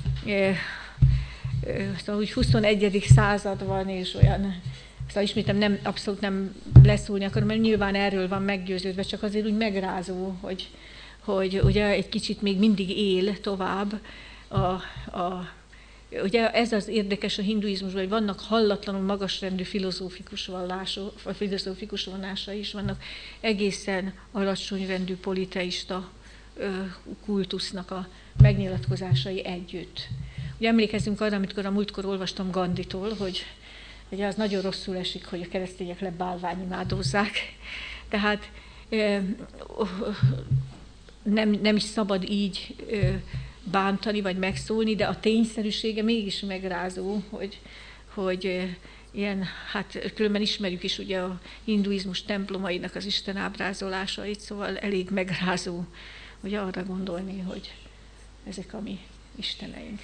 a úgy huszonegyedik század van, és olyan, szóval ismétem nem, abszolút nem leszólni akarom, mert nyilván erről van meggyőződve, csak azért úgy megrázó, hogy hogy ugye egy kicsit még mindig él tovább. A, a, ugye ez az érdekes a hinduizmusban, hogy vannak hallatlanul magasrendű filozófikus vallások, vagy filozófikus vonásai is, vannak egészen alacsonyrendű politeista ö, kultusznak a megnyilatkozásai együtt. Ugye emlékezzünk arra, amikor a múltkor olvastam Gandhitól, hogy ugye az nagyon rosszul esik, hogy a keresztények lebálványimádozzák. Tehát ö, ö, Nem, nem is szabad így ö, bántani, vagy megszólni, de a tényszerűsége mégis megrázó, hogy, hogy ö, ilyen, hát különben ismerjük is ugye a hinduizmus templomainak az Isten ábrázolásait, szóval elég megrázó, ugye arra gondolni, hogy ezek a mi isteneink.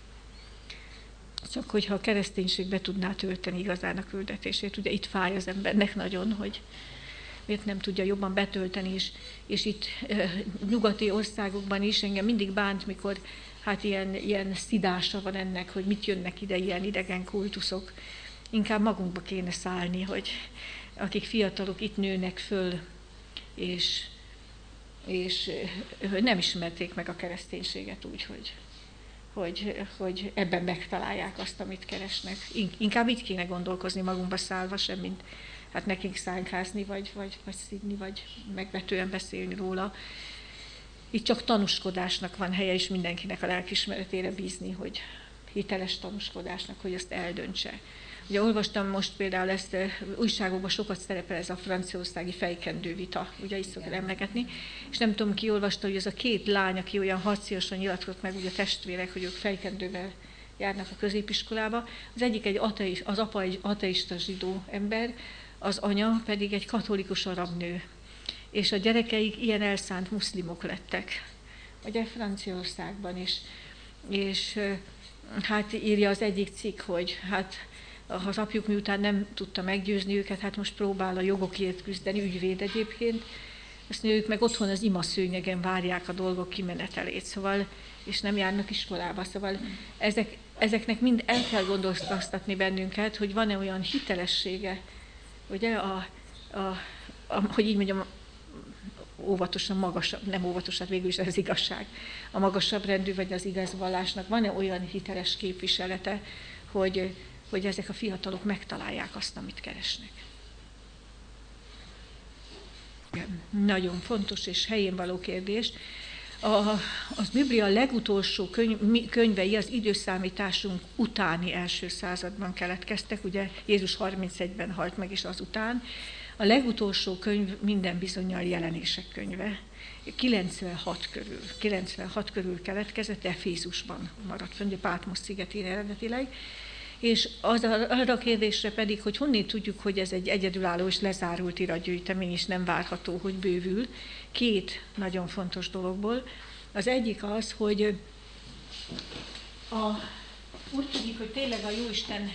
Csak hogyha a kereszténység be tudná tölteni igazán a küldetését, ugye itt fáj az embernek nagyon, hogy miért nem tudja jobban betölteni, és, és itt e, nyugati országokban is engem mindig bánt, mikor hát ilyen, ilyen szidása van ennek, hogy mit jönnek ide ilyen idegen kultuszok. Inkább magunkba kéne szállni, hogy akik fiatalok itt nőnek föl, és, és nem ismerték meg a kereszténységet úgy, hogy, hogy, hogy ebben megtalálják azt, amit keresnek. Inkább így kéne gondolkozni magunkba szállva, sem, mint hát nekünk szánkázni, vagy, vagy, vagy szidni, vagy megvetően beszélni róla. Itt csak tanúskodásnak van helye, és mindenkinek a lelkiismeretére bízni, hogy hiteles tanúskodásnak, hogy azt eldöntse. Ugye olvastam most például ezt, újságokban sokat szerepel ez a franciaországi fejkendő vita, ugye is szokott emlegetni, és nem tudom, ki olvasta, hogy ez a két lány, aki olyan harciasan nyilatkozott meg, ugye a testvérek, hogy ők fejkendővel járnak a középiskolába. Az egyik egy ateist, az apa egy ateista zsidó ember, az anya pedig egy katolikus arab nő. És a gyerekeik ilyen elszánt muszlimok lettek, ugye Franciaországban is. És hát írja az egyik cikk, hogy hát az apjuk miután nem tudta meggyőzni őket, hát most próbál a jogokért küzdeni, ügyvéd egyébként. Azt mondja, ők meg otthon az imaszőnyegen várják a dolgok kimenetelét, szóval, és nem járnak iskolába. Szóval ezek, ezeknek mind el kell gondolkoztatni bennünket, hogy van-e olyan hitelessége, ugye, a, a, a, hogy így mondjam, óvatosan magasabb, nem óvatosan, végül is az igazság, a magasabb rendű vagy az igaz vallásnak van-e olyan hiteles képviselete, hogy, hogy ezek a fiatalok megtalálják azt, amit keresnek. Nagyon fontos és helyén való kérdés. A, az Biblia legutolsó könyv, könyvei az időszámításunk utáni első században keletkeztek, ugye Jézus harmincegyben halt meg is azután. A legutolsó könyv minden bizonnyal Jelenések könyve. kilencvenhat körül, kilencvenhat körül keletkezett, Efézusban maradt fönn, Pátmos szigetén eredetileg. És az a, arra a kérdésre pedig, hogy honnét tudjuk, hogy ez egy egyedülálló és lezárult iratgyűjtemény, és nem várható, hogy bővül. Két nagyon fontos dologból. Az egyik az, hogy a, úgy tudjuk, hogy tényleg a Jóisten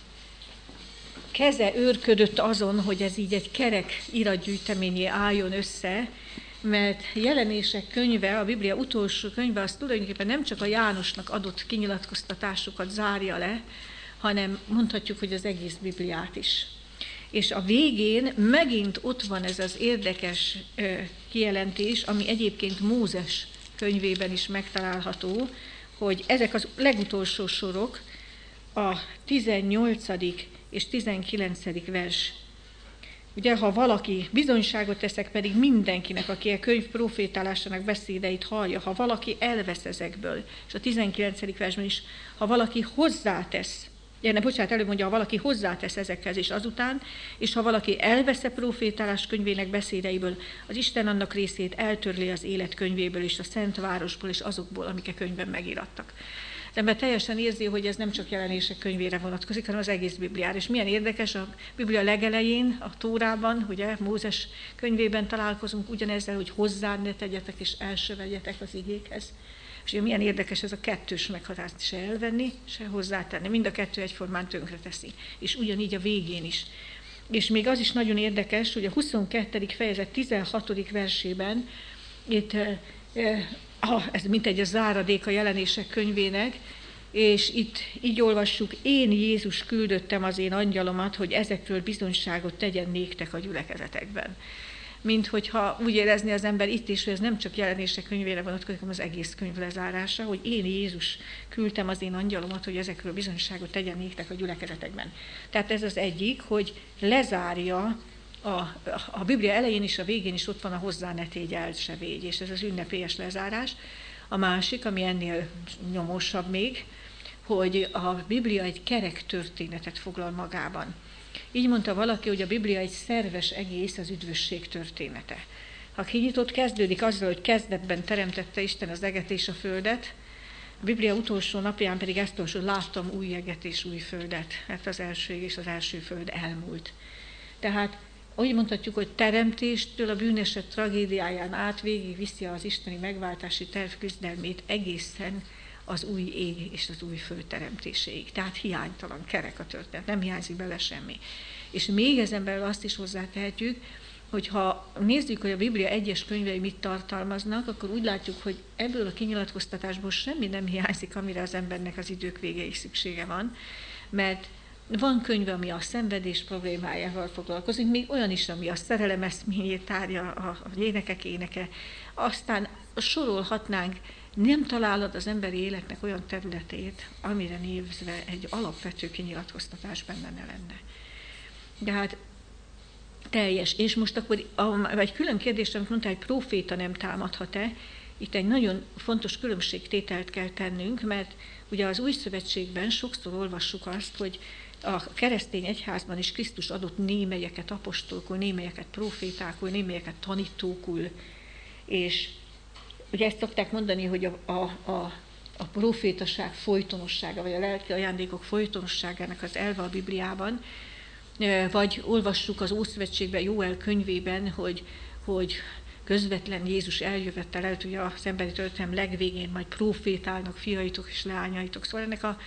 keze őrködött azon, hogy ez így egy kerek iratgyűjteményé álljon össze, mert Jelenések könyve, a Biblia utolsó könyve, az tulajdonképpen nem csak a Jánosnak adott kinyilatkoztatásokat zárja le, hanem mondhatjuk, hogy az egész Bibliát is. És a végén megint ott van ez az érdekes ö, kijelentés, ami egyébként Mózes könyvében is megtalálható, hogy ezek az legutolsó sorok, a tizennyolcadik és tizenkilencedik vers. Ugye, ha valaki bizonyságot teszek pedig mindenkinek, aki a könyv profétálásának beszédeit hallja, ha valaki elvesz ezekből, és a tizenkilencedik versben is, ha valaki hozzátesz, ja, nem, bocsánat, előbb mondja, ha valaki hozzátesz ezekhez és azután, és ha valaki elvesz a profétálás könyvének beszédeiből, az Isten annak részét eltörli az élet könyvéből és a szent városból és azokból, amik a könyvben megírattak. Az ember teljesen érzi, hogy ez nem csak Jelenések könyvére vonatkozik, hanem az egész Bibliára. És milyen érdekes, a Biblia legelején, a Tórában, ugye Mózes könyvében találkozunk ugyanezzel, hogy hozzá ne tegyetek és el se vegyetek az igékhez. És milyen érdekes ez a kettős meghatározást, se elvenni, se hozzátenni. Mind a kettő egyformán tönkre teszi. És ugyanígy a végén is. És még az is nagyon érdekes, hogy a huszonkettedik fejezet tizenhatodik versében, itt ah, ez mintegy a záradék a Jelenések könyvének, és itt így olvassuk, én Jézus küldöttem az én angyalomat, hogy ezekről bizonyságot tegyen néktek a gyülekezetekben. Mint hogyha úgy érezni az ember itt is, hogy ez nem csak Jelenések könyvére vonatkozik, hanem az egész könyv lezárása, hogy én Jézus küldtem az én angyalomat, hogy ezekről bizonyságot tegyen néktek a gyülekezetekben. Tehát ez az egyik, hogy lezárja A, a Biblia elején is, a végén is ott van a hozzá ne tégy, el se végy, és ez az ünnepélyes lezárás. A másik, ami ennél nyomósabb még, hogy a Biblia egy kerek történetet foglal magában. Így mondta valaki, hogy a Biblia egy szerves egész, az üdvösség története. Ha kinyitott, kezdődik azzal, hogy kezdetben teremtette Isten az eget és a földet, a Biblia utolsó napján pedig ezt olvasott, hogy láttam új eget és új földet, mert az első ég és az első föld elmúlt. Tehát úgy mondhatjuk, hogy teremtéstől a bűneset tragédiáján át végig viszi az isteni megváltási terv küzdelmét egészen az új ég és az új föld teremtéséig. Tehát hiánytalan, kerek a történet, nem hiányzik bele semmi. És még ezen belül azt is hozzátehetjük, hogy ha nézzük, hogy a Biblia egyes könyvei mit tartalmaznak, akkor úgy látjuk, hogy ebből a kinyilatkoztatásból semmi nem hiányzik, amire az embernek az idők végéig szüksége van, mert van könyv, ami a szenvedés problémájával foglalkozik, még olyan is, ami a szerelem eszményét tárja, a énekek éneke. Aztán sorolhatnánk, nem találod az emberi életnek olyan területét, amire nézve egy alapvető kinyilatkoztatás benne ne lenne. De hát teljes. És most akkor egy külön kérdés, amit mondta, hogy próféta nem támadhat-e, itt egy nagyon fontos különbségtételt kell tennünk, mert ugye az Új Szövetségben sokszor olvassuk azt, hogy a keresztény egyházban is Krisztus adott némelyeket apostolkul, némelyeket profétákul, némelyeket tanítókul, és ugye ezt szokták mondani, hogy a, a, a, a profétaság folytonossága, vagy a lelki ajándékok folytonosságának az elve a Bibliában, vagy olvassuk az Ószövetségben, Jóel könyvében, hogy, hogy közvetlen Jézus eljövettel előtt, ugye az emberi történelem legvégén majd profétálnak fiaitok és leányaitok. Szóval ennek a,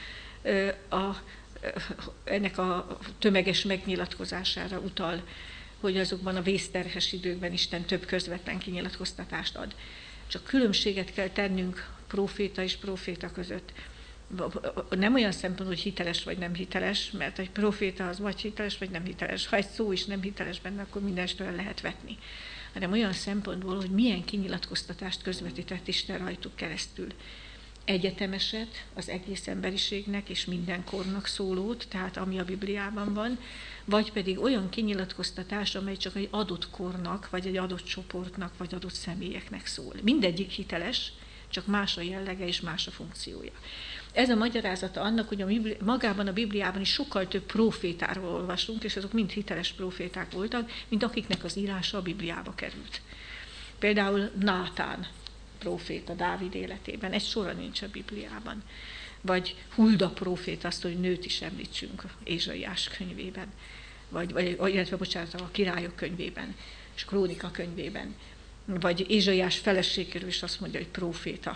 a, ennek a tömeges megnyilatkozására utal, hogy azokban a vészterhes időkben Isten több közvetlen kinyilatkoztatást ad. Csak különbséget kell tennünk proféta és proféta között. Nem olyan szempont, hogy hiteles vagy nem hiteles, mert egy proféta az vagy hiteles, vagy nem hiteles. Ha egy szó is nem hiteles benne, akkor mindenestől lehet vetni. Hanem olyan szempontból, hogy milyen kinyilatkoztatást közvetített Isten rajtuk keresztül. Egyetemeset, az egész emberiségnek és minden kornak szólót, tehát ami a Bibliában van, vagy pedig olyan kinyilatkoztatás, amely csak egy adott kornak, vagy egy adott csoportnak, vagy adott személyeknek szól. Mindegyik hiteles, csak más a jellege és más a funkciója. Ez a magyarázata annak, hogy a Bibli- magában a Bibliában is sokkal több profétáról olvasunk, és azok mind hiteles proféták voltak, mint akiknek az írása a Bibliába került. Például Nátán próféta Dávid életében, egy sora nincs a Bibliában. Vagy Hulda próféta, azt, hogy nőt is említsünk Ézsaiás könyvében, vagy, vagy illetve, bocsánat, a Királyok könyvében, és Krónika könyvében. Vagy Ézsaiás feleségéről is azt mondja, hogy próféta,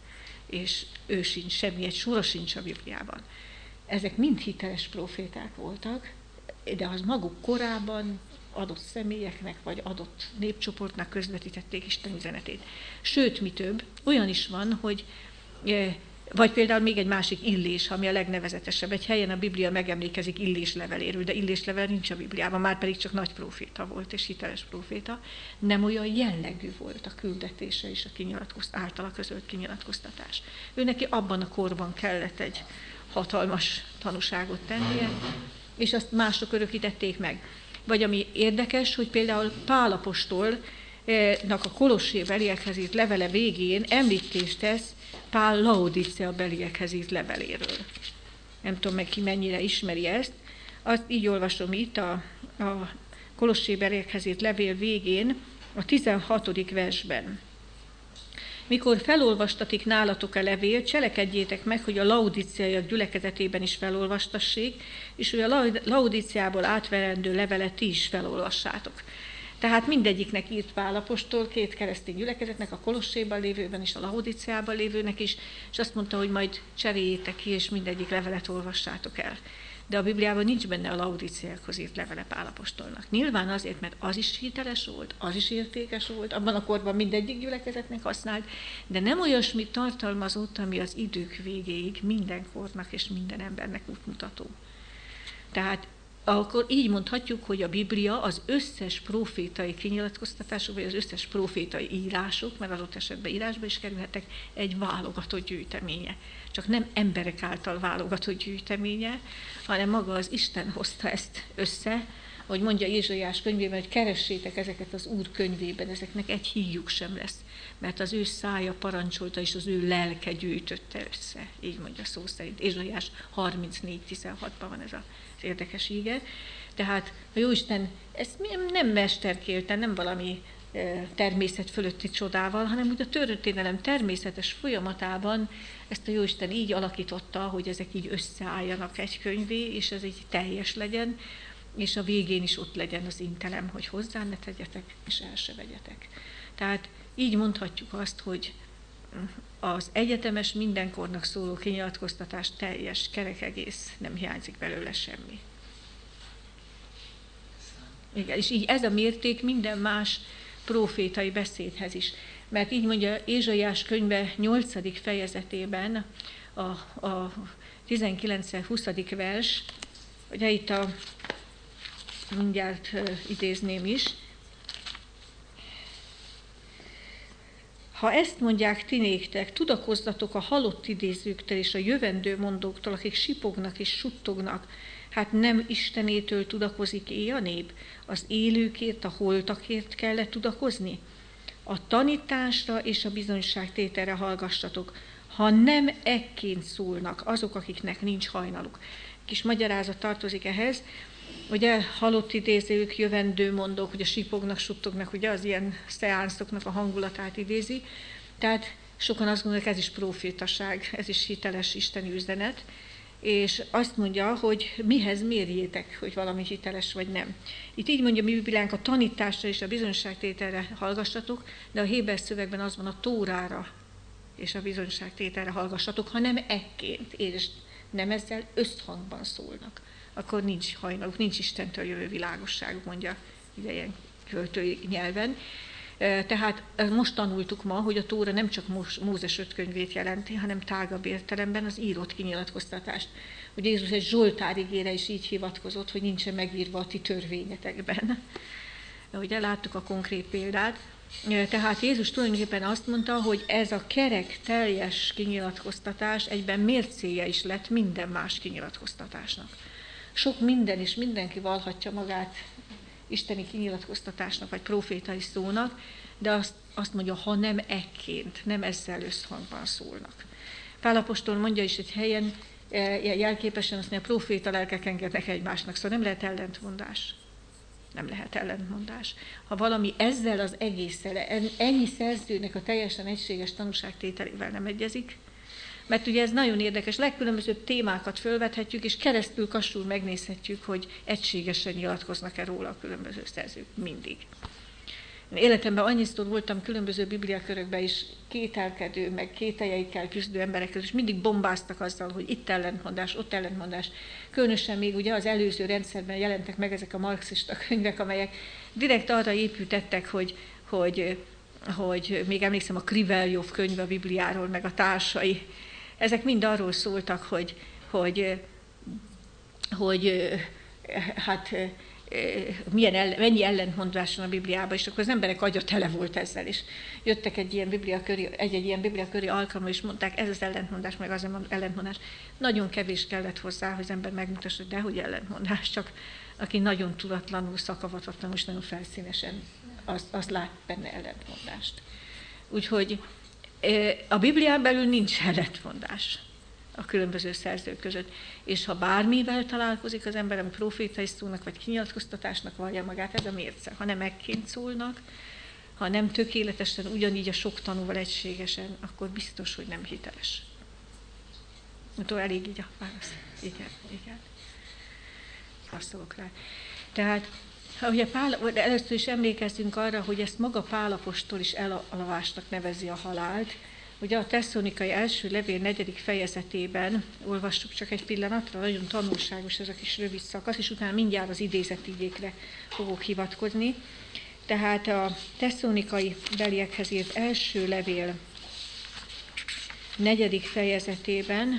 és ő sincs, semmi, egy sora sincs a Bibliában. Ezek mind hiteles próféták voltak, de az maguk korában adott személyeknek, vagy adott népcsoportnak közvetítették Isten üzenetét. Sőt, mi több, olyan is van, hogy, vagy például még egy másik Illés, ami a legnevezetesebb. Egy helyen a Biblia megemlékezik Illés leveléről, de Illés level nincs a Bibliában, már pedig csak nagy próféta volt, és hiteles próféta. Nem olyan jellegű volt a küldetése és a kinyilatkozt, általa közölt kinyilatkoztatás. Ő neki abban a korban kellett egy hatalmas tanúságot tennie, és azt mások örökítették meg. Vagy ami érdekes, hogy például Pál apostolnak a Kolossé beliekhez írt levele végén említést tesz Pál Laodicea beliekhez írt leveléről. Nem tudom meg ki mennyire ismeri ezt. Azt így olvasom itt a, a Kolossé beliekhez írt levél végén, a tizenhatodik versben. Mikor felolvastatik nálatok a levél, cselekedjétek meg, hogy a laodiceaiak gyülekezetében is felolvastassék, és hogy a Laodiciából átverendő levelet ti is felolvassátok. Tehát mindegyiknek írt Pál apostol, két keresztény gyülekezetnek, a Kolosséban lévőben és a Laodiciában lévőnek is, és azt mondta, hogy majd cseréljétek ki, és mindegyik levelet olvassátok el. De a Bibliában nincs benne a Laodiciákhoz írt levele Pál apostolnak. Nyilván azért, mert az is hiteles volt, az is értékes volt, abban a korban mindegyik gyülekezetnek használt, de nem olyasmit tartalmazott, ami az idők végéig minden kornak és minden embernek útmutató. Tehát akkor így mondhatjuk, hogy a Biblia az összes profétai kinyilatkoztatások, vagy az összes profétai írások, mert adott esetben írásba is kerülhetek, egy válogatott gyűjteménye. Csak nem emberek által válogatott gyűjteménye, hanem maga az Isten hozta ezt össze, ahogy mondja Ézsaiás könyvében, hogy keressétek ezeket az Úr könyvében, ezeknek egy híjuk sem lesz, mert az ő szája parancsolta, és az ő lelke gyűjtötte össze. Így mondja szó szerint. Ézsaiás harmincnégy tizenhatban van ez az érdekes íge. Tehát a Jóisten ezt nem mesterkélten, nem valami természet fölötti csodával, hanem úgy a történelem természetes folyamatában ezt a Jóisten így alakította, hogy ezek így összeálljanak egy könyvé, és ez így teljes legyen, és a végén is ott legyen az intelem, hogy hozzá ne tegyetek, és el se vegyetek. Tehát így mondhatjuk azt, hogy az egyetemes mindenkornak szóló kinyilatkoztatás teljes, kerek egész, nem hiányzik belőle semmi. Igen, és így ez a mérték minden más prófétai beszédhez is. Mert így mondja Ézsaiás könyve nyolcadik fejezetében a, a tizenkilencedik-huszadik vers, ugye itt a, mindjárt uh, idézném is, ha ezt mondják ti néktek, tudakozzatok a halott idézőktől és a jövendő mondóktól, akik sipognak és suttognak, hát nem Istenétől tudakozik é a nép? Az élőkért, a holtakért kellett tudakozni? A tanításra és a bizonyságtételre hallgassatok, ha nem ekként szólnak azok, akiknek nincs hajnaluk. Kis magyarázat tartozik ehhez, ugye halott idézők, jövendő mondók, ugye sipognak, suttognak, ugye az ilyen szeánszoknak a hangulatát idézi. Tehát sokan azt gondolják, ez is profétaság, ez is hiteles isteni üzenet, és azt mondja, hogy mihez mérjétek, hogy valami hiteles vagy nem. Itt így mondja mi Bibliánk, a tanításra és a bizonyságtételre hallgassatok, de a héber szövegben az van, a Tórára és a bizonyságtételre hallgassatok, ha nem ekként, és nem ezzel összhangban szólnak. Akkor nincs hajnaluk, nincs Istentől jövő világosságuk, mondja ilyen költői nyelven. Tehát most tanultuk ma, hogy a Tóra nem csak Mózes öt könyvét jelenti, hanem tágabb értelemben az írott kinyilatkoztatást. Ugye Jézus egy Zsoltár igére is így hivatkozott, hogy nincsen megírva a ti törvényetekben. Ugye láttuk a konkrét példát. Tehát Jézus tulajdonképpen azt mondta, hogy ez a kerek teljes kinyilatkoztatás egyben mércéje is lett minden más kinyilatkoztatásnak. Sok minden és mindenki vallhatja magát isteni kinyilatkoztatásnak, vagy profétai szónak, de azt, azt mondja, ha nem ekként, nem ezzel összhangban szólnak. Pál apostol mondja is egy helyen, jelképesen azt mondja, a proféta lelkek engednek egymásnak, szóval nem lehet ellentmondás. Nem lehet ellentmondás. Ha valami ezzel az egésszel, ennyi szerzőnek a teljesen egységes tanúságtételével nem egyezik, mert ugye ez nagyon érdekes, legkülönbözőbb témákat fölvethetjük, és keresztül kassul megnézhetjük, hogy egységesen nyilatkoznak-e róla a különböző szerzők mindig. Én életemben annyiszor voltam különböző bibliakörökben is kételkedő, meg kételjeikkel küzdő emberek között, és mindig bombáztak azzal, hogy itt ellentmondás, ott ellentmondás. Különösen még ugye az előző rendszerben jelentek meg ezek a marxista könyvek, amelyek direkt arra építettek, hogy, hogy, hogy még emlékszem a Kriveljov könyv a Bibliáról, meg a társai. Ezek mind arról szóltak, hogy, hogy, hogy hát milyen ellen, mennyi ellentmondás van a Bibliában, és akkor az emberek agya tele volt ezzel is. Jöttek egy ilyen bibliaköri, egy-egy ilyen bibliaköri alkalommal, és mondták, ez az ellentmondás, meg az ellentmondás. Nagyon kevés kellett hozzá, hogy az ember megmutassa, hogy dehogy ellentmondás, csak aki nagyon tudatlanul, szakavatatlanul és nagyon felszínesen, az, az lát benne ellentmondást. Úgyhogy a Biblián belül nincs ellentmondás a különböző szerzők között. És ha bármivel találkozik az ember, ami profétai szónak vagy kinyilatkoztatásnak vallja magát, ez a mérce. Ha nem ekként szólnak, ha nem tökéletesen, ugyanígy a sok tanúval egységesen, akkor biztos, hogy nem hiteles. Utól elég így a válasz. Igen, igen. Passzolok rá. Tehát, ugye Pál, először is emlékezzünk arra, hogy ezt maga Pál apostol is elalvásnak nevezi a halált. Ugye a Tesszalonikai első levél negyedik fejezetében, olvassuk csak egy pillanatra, nagyon tanulságos ez a kis rövid szakasz, és utána mindjárt az idézetigékre fogok hivatkozni. Tehát a Tesszalonikai beliekhez írt első levél negyedik fejezetében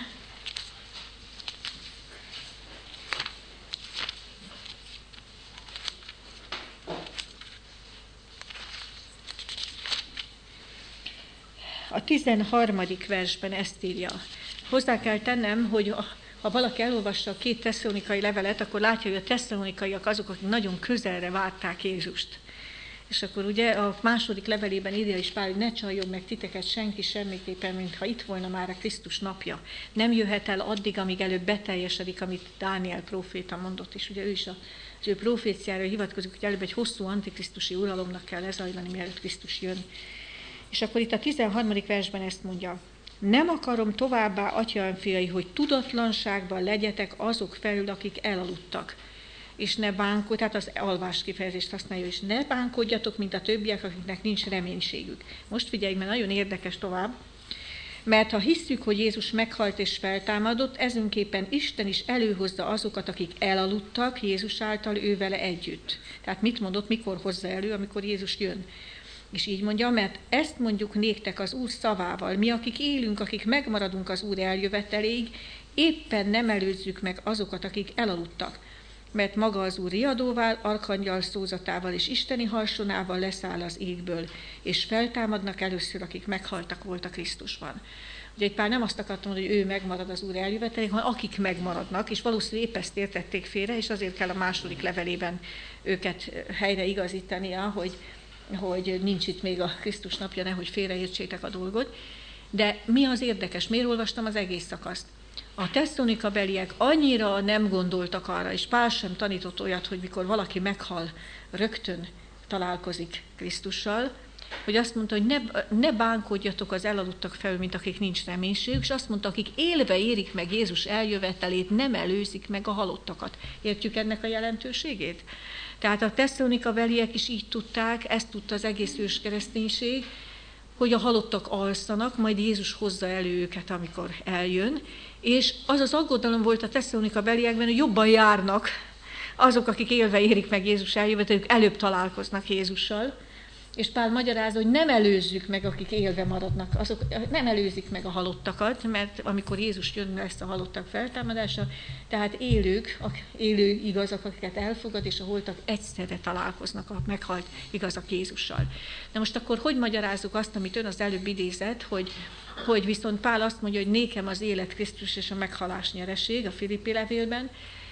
a tizenharmadik versben ezt írja. Hozzá kell tennem, hogy ha valaki elolvassa a két tesszalonikai levelet, akkor látja, hogy a tesszalonikaiak azok, akik nagyon közelre várták Jézust. És akkor ugye a második levelében írja is Pál, hogy ne csaljon meg titeket senki semmiképpen, mintha itt volna már a Krisztus napja. Nem jöhet el addig, amíg előbb beteljesedik, amit Dániel próféta mondott, és ugye ő is a, az ő proféciára hivatkozik, hogy előbb egy hosszú antikrisztusi uralomnak kell lezajlani, mielőtt Krisztus jön. És akkor itt a tizenharmadik versben ezt mondja, nem akarom továbbá, atyám fiai, hogy tudatlanságban legyetek azok felül, akik elaludtak. És ne bánkodj, tehát az alvás kifejezést használja, és ne bánkodjatok, mint a többiek, akiknek nincs reménységük. Most figyelj, mert nagyon érdekes tovább, mert ha hisszük, hogy Jézus meghalt és feltámadott, ezünképpen Isten is előhozza azokat, akik elaludtak Jézus által ő vele együtt. Tehát mit mondott, mikor hozza elő, amikor Jézus jön. És így mondja, mert ezt mondjuk néktek az Úr szavával, mi, akik élünk, akik megmaradunk az Úr eljöveteléig, éppen nem előzzük meg azokat, akik elaludtak. Mert maga az Úr riadóval, arkangyal szózatával és isteni harsonával leszáll az égből, és feltámadnak először, akik meghaltak voltak Krisztusban. Ugye itt Pál nem azt akartam mondani, hogy ő megmarad az Úr eljöveteléig, hanem akik megmaradnak, és valószínűleg épp ezt értették félre, és azért kell a második levelében őket helyre igazítania, hogy hogy nincs itt még a Krisztus napja, nehogy félreértsétek a dolgot. De mi az érdekes? Miért olvastam az egész szakaszt? A tesszalonika beliek annyira nem gondoltak arra, és Pál sem tanított olyat, hogy mikor valaki meghal, rögtön találkozik Krisztussal, hogy azt mondta, hogy ne, ne bánkodjatok az elaludtak felül, mint akik nincs reménységük, és azt mondta, akik élve érik meg Jézus eljövetelét, nem előzik meg a halottakat. Értjük ennek a jelentőségét? Tehát a tesszalonika beliek is így tudták, ezt tudta az egész ős kereszténység, hogy a halottak alszanak, majd Jézus hozza elő őket, amikor eljön, és az az aggodalom volt a tesszalonika beliekben, hogy jobban járnak azok, akik élve érik meg Jézus eljövetelét, előbb találkoznak Jézussal, és Pál magyarázza, hogy nem előzzük meg, akik élve maradnak, azok nem előzik meg a halottakat, mert amikor Jézus jön, lesz a halottak feltámadása, tehát élők, élő igazak, akiket elfogad, és a holtak egyszerre találkoznak a meghalt igazak Jézussal. Na most akkor hogy magyarázzuk azt, amit ön az előbb idézett, hogy, hogy viszont Pál azt mondja, hogy nékem az élet Krisztus és a meghalás nyereség a Filippi levélben,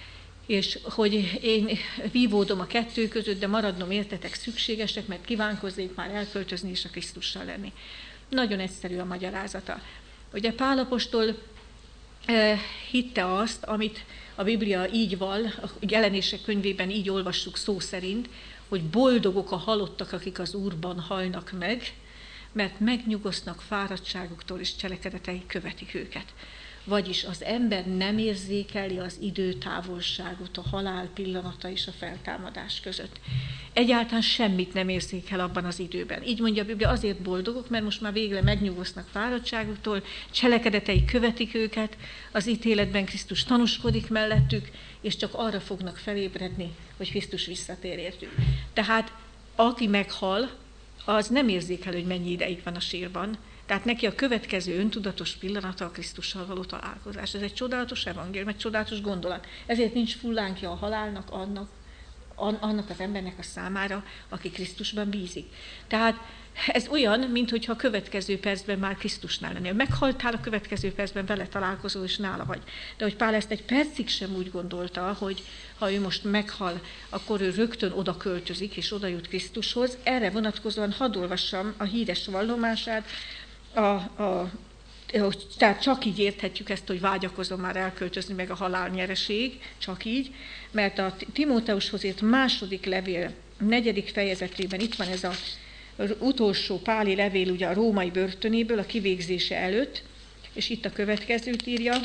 és hogy én vívódom a kettő között, de maradnom értetek szükségesek, mert kívánkozzék már elköltözni és a Krisztussal lenni. Nagyon egyszerű a magyarázata. Ugye Pál apostol eh, hitte azt, amit a Biblia így val, a Jelenések könyvében így olvassuk szó szerint, hogy boldogok a halottak, akik az Úrban halnak meg, mert megnyugosznak fáradtságuktól és cselekedeteik követik őket. Vagyis az ember nem érzékeli az időtávolságot, a halál pillanata és a feltámadás között. Egyáltalán semmit nem érzékel abban az időben. Így mondja a Biblia, azért boldogok, mert most már végre megnyugosznak fáradtságuktól, cselekedetei követik őket, az ítéletben Krisztus tanúskodik mellettük, és csak arra fognak felébredni, hogy Krisztus visszatér értük. Tehát aki meghal, az nem érzékel, hogy mennyi ideig van a sírban. Tehát neki a következő öntudatos pillanata a Krisztussal való találkozás. Ez egy csodálatos evangélium, egy csodálatos gondolat. Ezért nincs fullánkja a halálnak, annak, annak az embernek a számára, aki Krisztusban bízik. Tehát ez olyan, mintha a következő percben már Krisztusnál lennél. Meghaltál, a következő percben vele találkozol, és nála vagy. De hogy Pál ezt egy percig sem úgy gondolta, hogy ha ő most meghal, akkor ő rögtön oda költözik, és oda jut Krisztushoz. Erre vonatkozóan hadd olvassam a híres vallomását, a, a, tehát csak így érthetjük ezt, hogy vágyakozom már elköltözni, meg a halál nyereség, csak így, mert a Timóteushoz írt második levél negyedik fejezetében itt van ez a utolsó páli levél ugye a római börtönéből, a kivégzése előtt, és itt a következőt írja,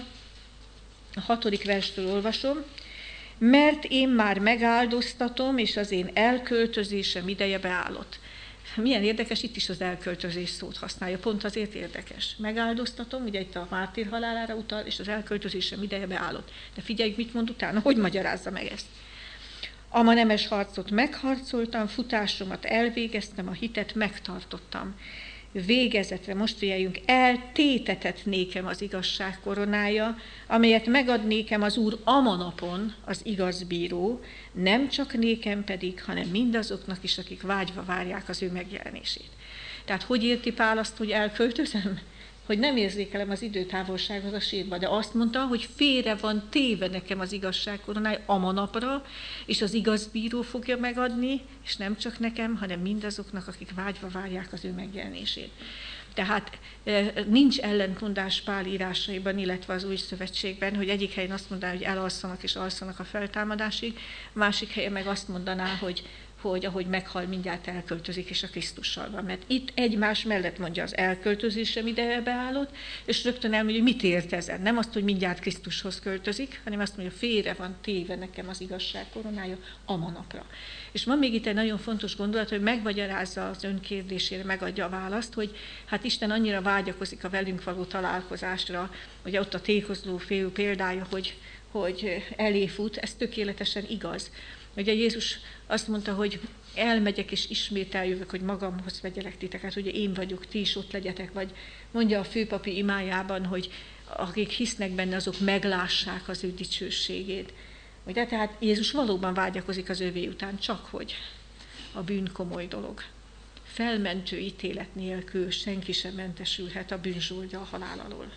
a hatodik verstől olvasom, mert én már megáldoztatom, és az én elköltözésem ideje beállott. Milyen érdekes, itt is az elköltözés szót használja, pont azért érdekes. Megáldoztatom, ugye itt a mártír halálára utal, és az elköltözésem ideje beállott. De figyeljük, mit mond utána, hogy magyarázza meg ezt. Ama nemes harcot megharcoltam, futásomat elvégeztem, a hitet megtartottam. Végezetre, most figyeljünk, eltétetett nékem az igazság koronája, amelyet megad nékem az Úr amanapon, az igaz bíró, nem csak nékem pedig, hanem mindazoknak is, akik vágyva várják az ő megjelenését. Tehát hogy érti Pál azt, hogy elköltözem? Hogy nem érzékelem az időtávolságot a sírba, de azt mondta, hogy félre van téve nekem az igazság koronája amanapra, és az igaz bíró fogja megadni, és nem csak nekem, hanem mindazoknak, akik vágyva várják az ő megjelenését. Tehát nincs ellentmondás Pál írásaiban, illetve az Új Szövetségben, hogy egyik helyen azt mondaná, hogy elalszanak és alszanak a feltámadásig, másik helyen meg azt mondaná, hogy hogy ahogy meghal, mindjárt elköltözik, és a Krisztussal van. Mert itt egymás mellett mondja az elköltözésem ideje beállott, és rögtön elmondja, hogy mit ért ezen. Nem azt, hogy mindjárt Krisztushoz költözik, hanem azt mondja, félre van téve nekem az igazság koronája amanapra. És van még itt egy nagyon fontos gondolat, hogy megmagyarázza az ön kérdésére, megadja a választ, hogy hát Isten annyira vágyakozik a velünk való találkozásra, hogy ott a tékozló félő példája, hogy, hogy elé fut, ez tökéletesen igaz. Ugye Jézus azt mondta, hogy elmegyek és ismét eljövök, hogy magamhoz vegyelek titeket, ugye én vagyok, ti is ott legyetek, vagy mondja a főpapi imájában, hogy akik hisznek benne, azok meglássák az ő dicsőségét. Ugye, tehát Jézus valóban vágyakozik az övé után, csak hogy a bűn komoly dolog. Felmentő ítélet nélkül senki sem mentesülhet a bűnzsoldja a halál alól.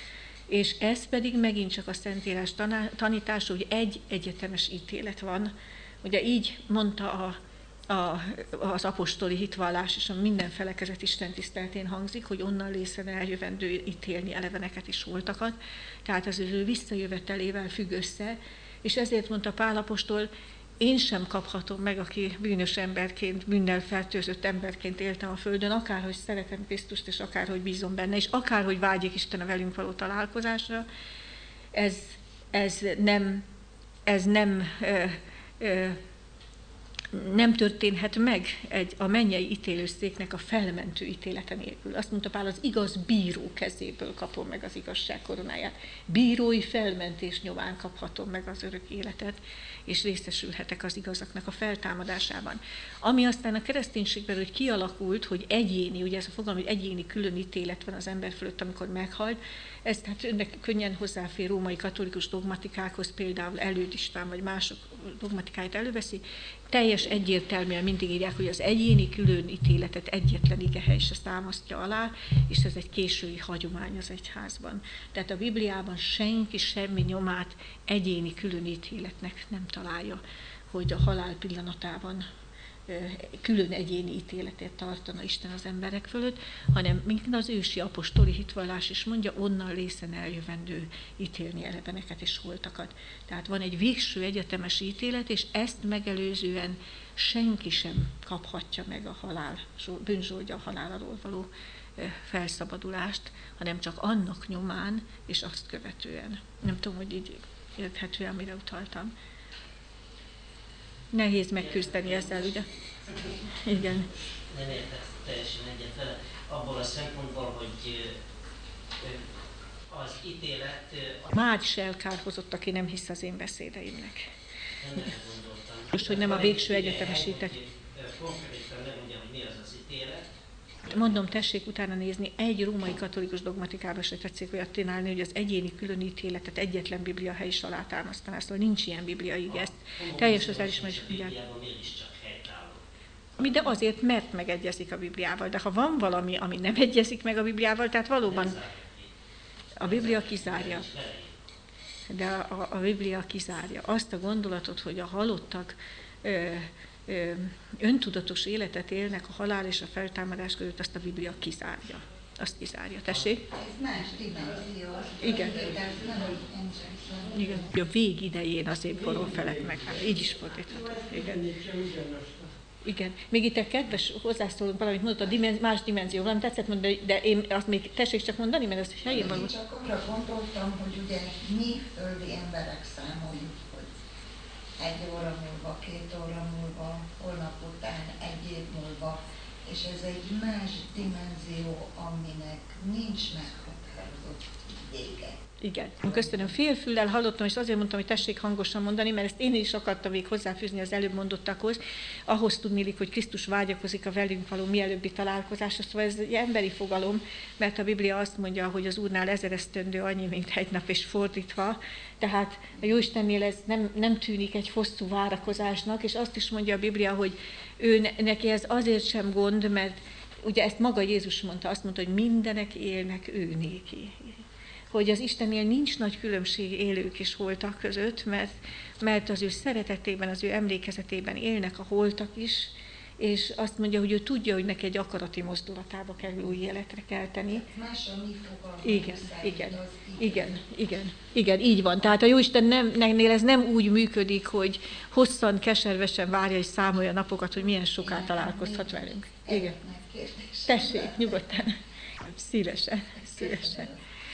És ez pedig megint csak a Szentírás tanítása, hogy egy egyetemes ítélet van. Ugye így mondta a, a, az apostoli hitvallás, és a minden felekezet Isten tiszteletén hangzik, hogy onnan lészen eljövendő ítélni eleveneket és holtakat. Tehát az ő visszajövetelével függ össze, és ezért mondta Pál apostol, én sem kaphatom meg, aki bűnös emberként, bűnnel fertőzött emberként élte a földön, akárhogy szeretem Krisztust, és akárhogy bízom benne, és akárhogy vágyik Isten a velünk való találkozásra, ez, ez nem, ez nem, ö, ö, nem történhet meg egy, a mennyei ítélőszéknek a felmentő ítélete nélkül. Azt mondta Pál, az igaz bíró kezéből kapom meg az igazság koronáját. Bírói felmentés nyomán kaphatom meg az örök életet, és részesülhetek az igazaknak a feltámadásában. Ami aztán a kereszténységben hogy kialakult, hogy egyéni, ugye ez a fogalom, hogy egyéni külön ítélet van az ember fölött, amikor meghalt, ez tehát önnek könnyen hozzáfér római katolikus dogmatikákhoz, például Előd István vagy mások dogmatikáit előveszi, teljes egyértelműen mindig írják, hogy az egyéni külön ítéletet egyetlen igehely se támasztja alá, és ez egy késői hagyomány az egyházban. Tehát a Bibliában senki semmi nyomát egyéni külön ítéletnek nem találja, hogy a halál pillanatában külön egyéni ítéletet tartana Isten az emberek fölött, hanem mint az ősi apostoli hitvallás is mondja, onnan lészen eljövendő ítélni eleveneket és holtakat. Tehát van egy végső egyetemes ítélet, és ezt megelőzően senki sem kaphatja meg a halál, bűnzsoldja a halál alól való felszabadulást, hanem csak annak nyomán, és azt követően. Nem tudom, hogy így érthető, amire utaltam. Nehéz megküzdeni ezzel, ugye? Igen.
Nem értek teljesen egyet vele, abból a szempontból, hogy az ítélet...
Már is elkárhozott, aki nem hisz az én beszédeimnek.
Nem erre gondoltam.
Most, hogy nem a végső egyetemesített.
Konkrétan nem mondja, hogy mi az az ítélet,
mondom, tessék utána nézni, egy római katolikus dogmatikába se tetszik olyat csinálni, hogy az egyéni különítéletet egyetlen biblia hely is alátámasztaná, szóval nincs ilyen biblia ige, ezt teljes az elismerés. Mi, de azért, mert megegyezik a Bibliával. De ha van valami, ami nem egyezik meg a Bibliával, tehát valóban a Biblia kizárja. De a, a Biblia kizárja azt a gondolatot, hogy a halottak ö, ö, öntudatos életet élnek a halál és a feltámadás között, azt a Biblia kizárja. Azt kizárja. Tessék?
Ez más dimenzió.
Igen. Igen. A vég idején az évkorról felett meg. Így is fordítható. Igen. Igen. Még itt a kedves hozzászólónk valamit mondott, a dimenzi- más dimenzió, valami tetszett mondani, de én azt még tessék csak mondani, mert ez helyén való.
Én csak arra gondoltam, hogy ugye mi földi emberek számoljuk, hogy egy óra múlva, két óra múlva, holnap után, egy év múlva, és ez egy más dimenzió, aminek nincs meghatározott vége.
Igen. Köszönöm. Félfüllel hallottam, és azért mondtam, hogy tessék hangosan mondani, mert ezt én is akartam még hozzáfűzni az előbb mondottakhoz. Ahhoz tudnélik, hogy Krisztus vágyakozik a velünk való mielőbbi találkozásra. Szóval ez egy emberi fogalom, mert a Biblia azt mondja, hogy az Úrnál ezer esztendő annyi, mint egy nap, és fordítva. Tehát a Jóistennél ez nem, nem tűnik egy hosszú várakozásnak, és azt is mondja a Biblia, hogy ő, neki ez azért sem gond, mert ugye ezt maga Jézus mondta, azt mondta, hogy mindenek élnek ő néki. Hogy az Istennél nincs nagy különbség élők és holtak között, mert, mert az ő szeretetében, az ő emlékezetében élnek a holtak is, és azt mondja, hogy ő tudja, hogy neki egy akarati mozdulatába kell új életre kelteni.
Más a mi fogalmunk.
Igen, igen, igen, igen, igen, így van. Tehát a Jóisten nem, nél ez nem úgy működik, hogy hosszan, keservesen várja és számolja napokat, hogy milyen soká találkozhat velünk. Igen. Tessék, nyugodtan. Szívesen, szívesen.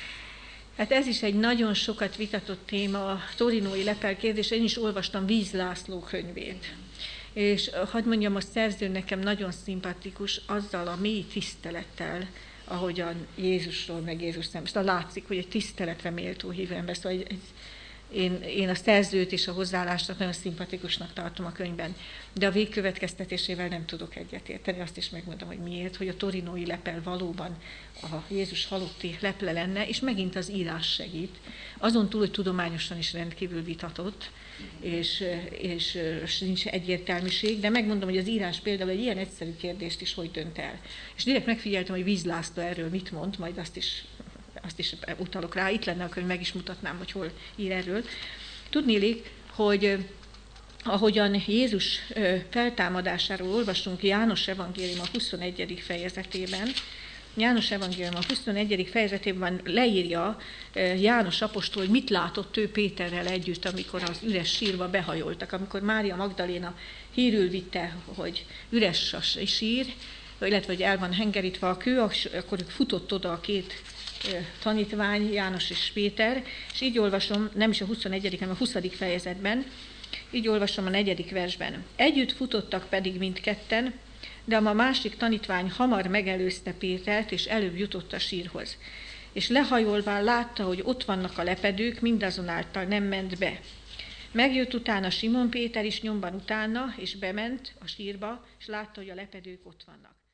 Hát ez is egy nagyon sokat vitatott téma, a torinói lepel kérdés. Én is olvastam Víz László könyvét. És hadd mondjam, a szerző nekem nagyon szimpatikus azzal a mély tisztelettel, ahogyan Jézusról meg Jézus szemben. Látszik, hogy egy tiszteletre méltó hívő ember. Szóval egy, egy, én, én a szerzőt és a hozzáállást nagyon szimpatikusnak tartom a könyvben, de a végkövetkeztetésével nem tudok egyetérteni. Azt is megmondom, hogy miért, hogy a torinói lepel valóban a Jézus halotti leple lenne, és megint az írás segít. Azon túl, hogy tudományosan is rendkívül vitatott, és, és, és nincs egyértelműség, de megmondom, hogy az írás például egy ilyen egyszerű kérdést is hogy dönt el. És direkt megfigyeltem, hogy Víz László erről mit mond, majd azt is, azt is utalok rá. Itt lenne, akkor meg is mutatnám, hogy hol ír erről. Tudniillik, hogy ahogyan Jézus feltámadásáról olvasunk János evangélium a huszonegyedik fejezetében, János evangélium a huszonegyedik fejezetében leírja János apostol, hogy mit látott ő Péterrel együtt, amikor az üres sírba behajoltak. Amikor Mária Magdaléna hírül vitte, hogy üres a sír, illetve hogy el van hengerítve a kő, akkor futott oda a két tanítvány, János és Péter, és így olvasom, nem is a huszonegyedik, hanem a huszadik fejezetben, így olvasom a negyedik versben. Együtt futottak pedig mindketten, de a másik tanítvány hamar megelőzte Pétert, és előbb jutott a sírhoz. És lehajolván látta, hogy ott vannak a lepedők, mindazonáltal nem ment be. Megjött utána Simon Péter is nyomban utána, és bement a sírba, és látta, hogy a lepedők ott vannak.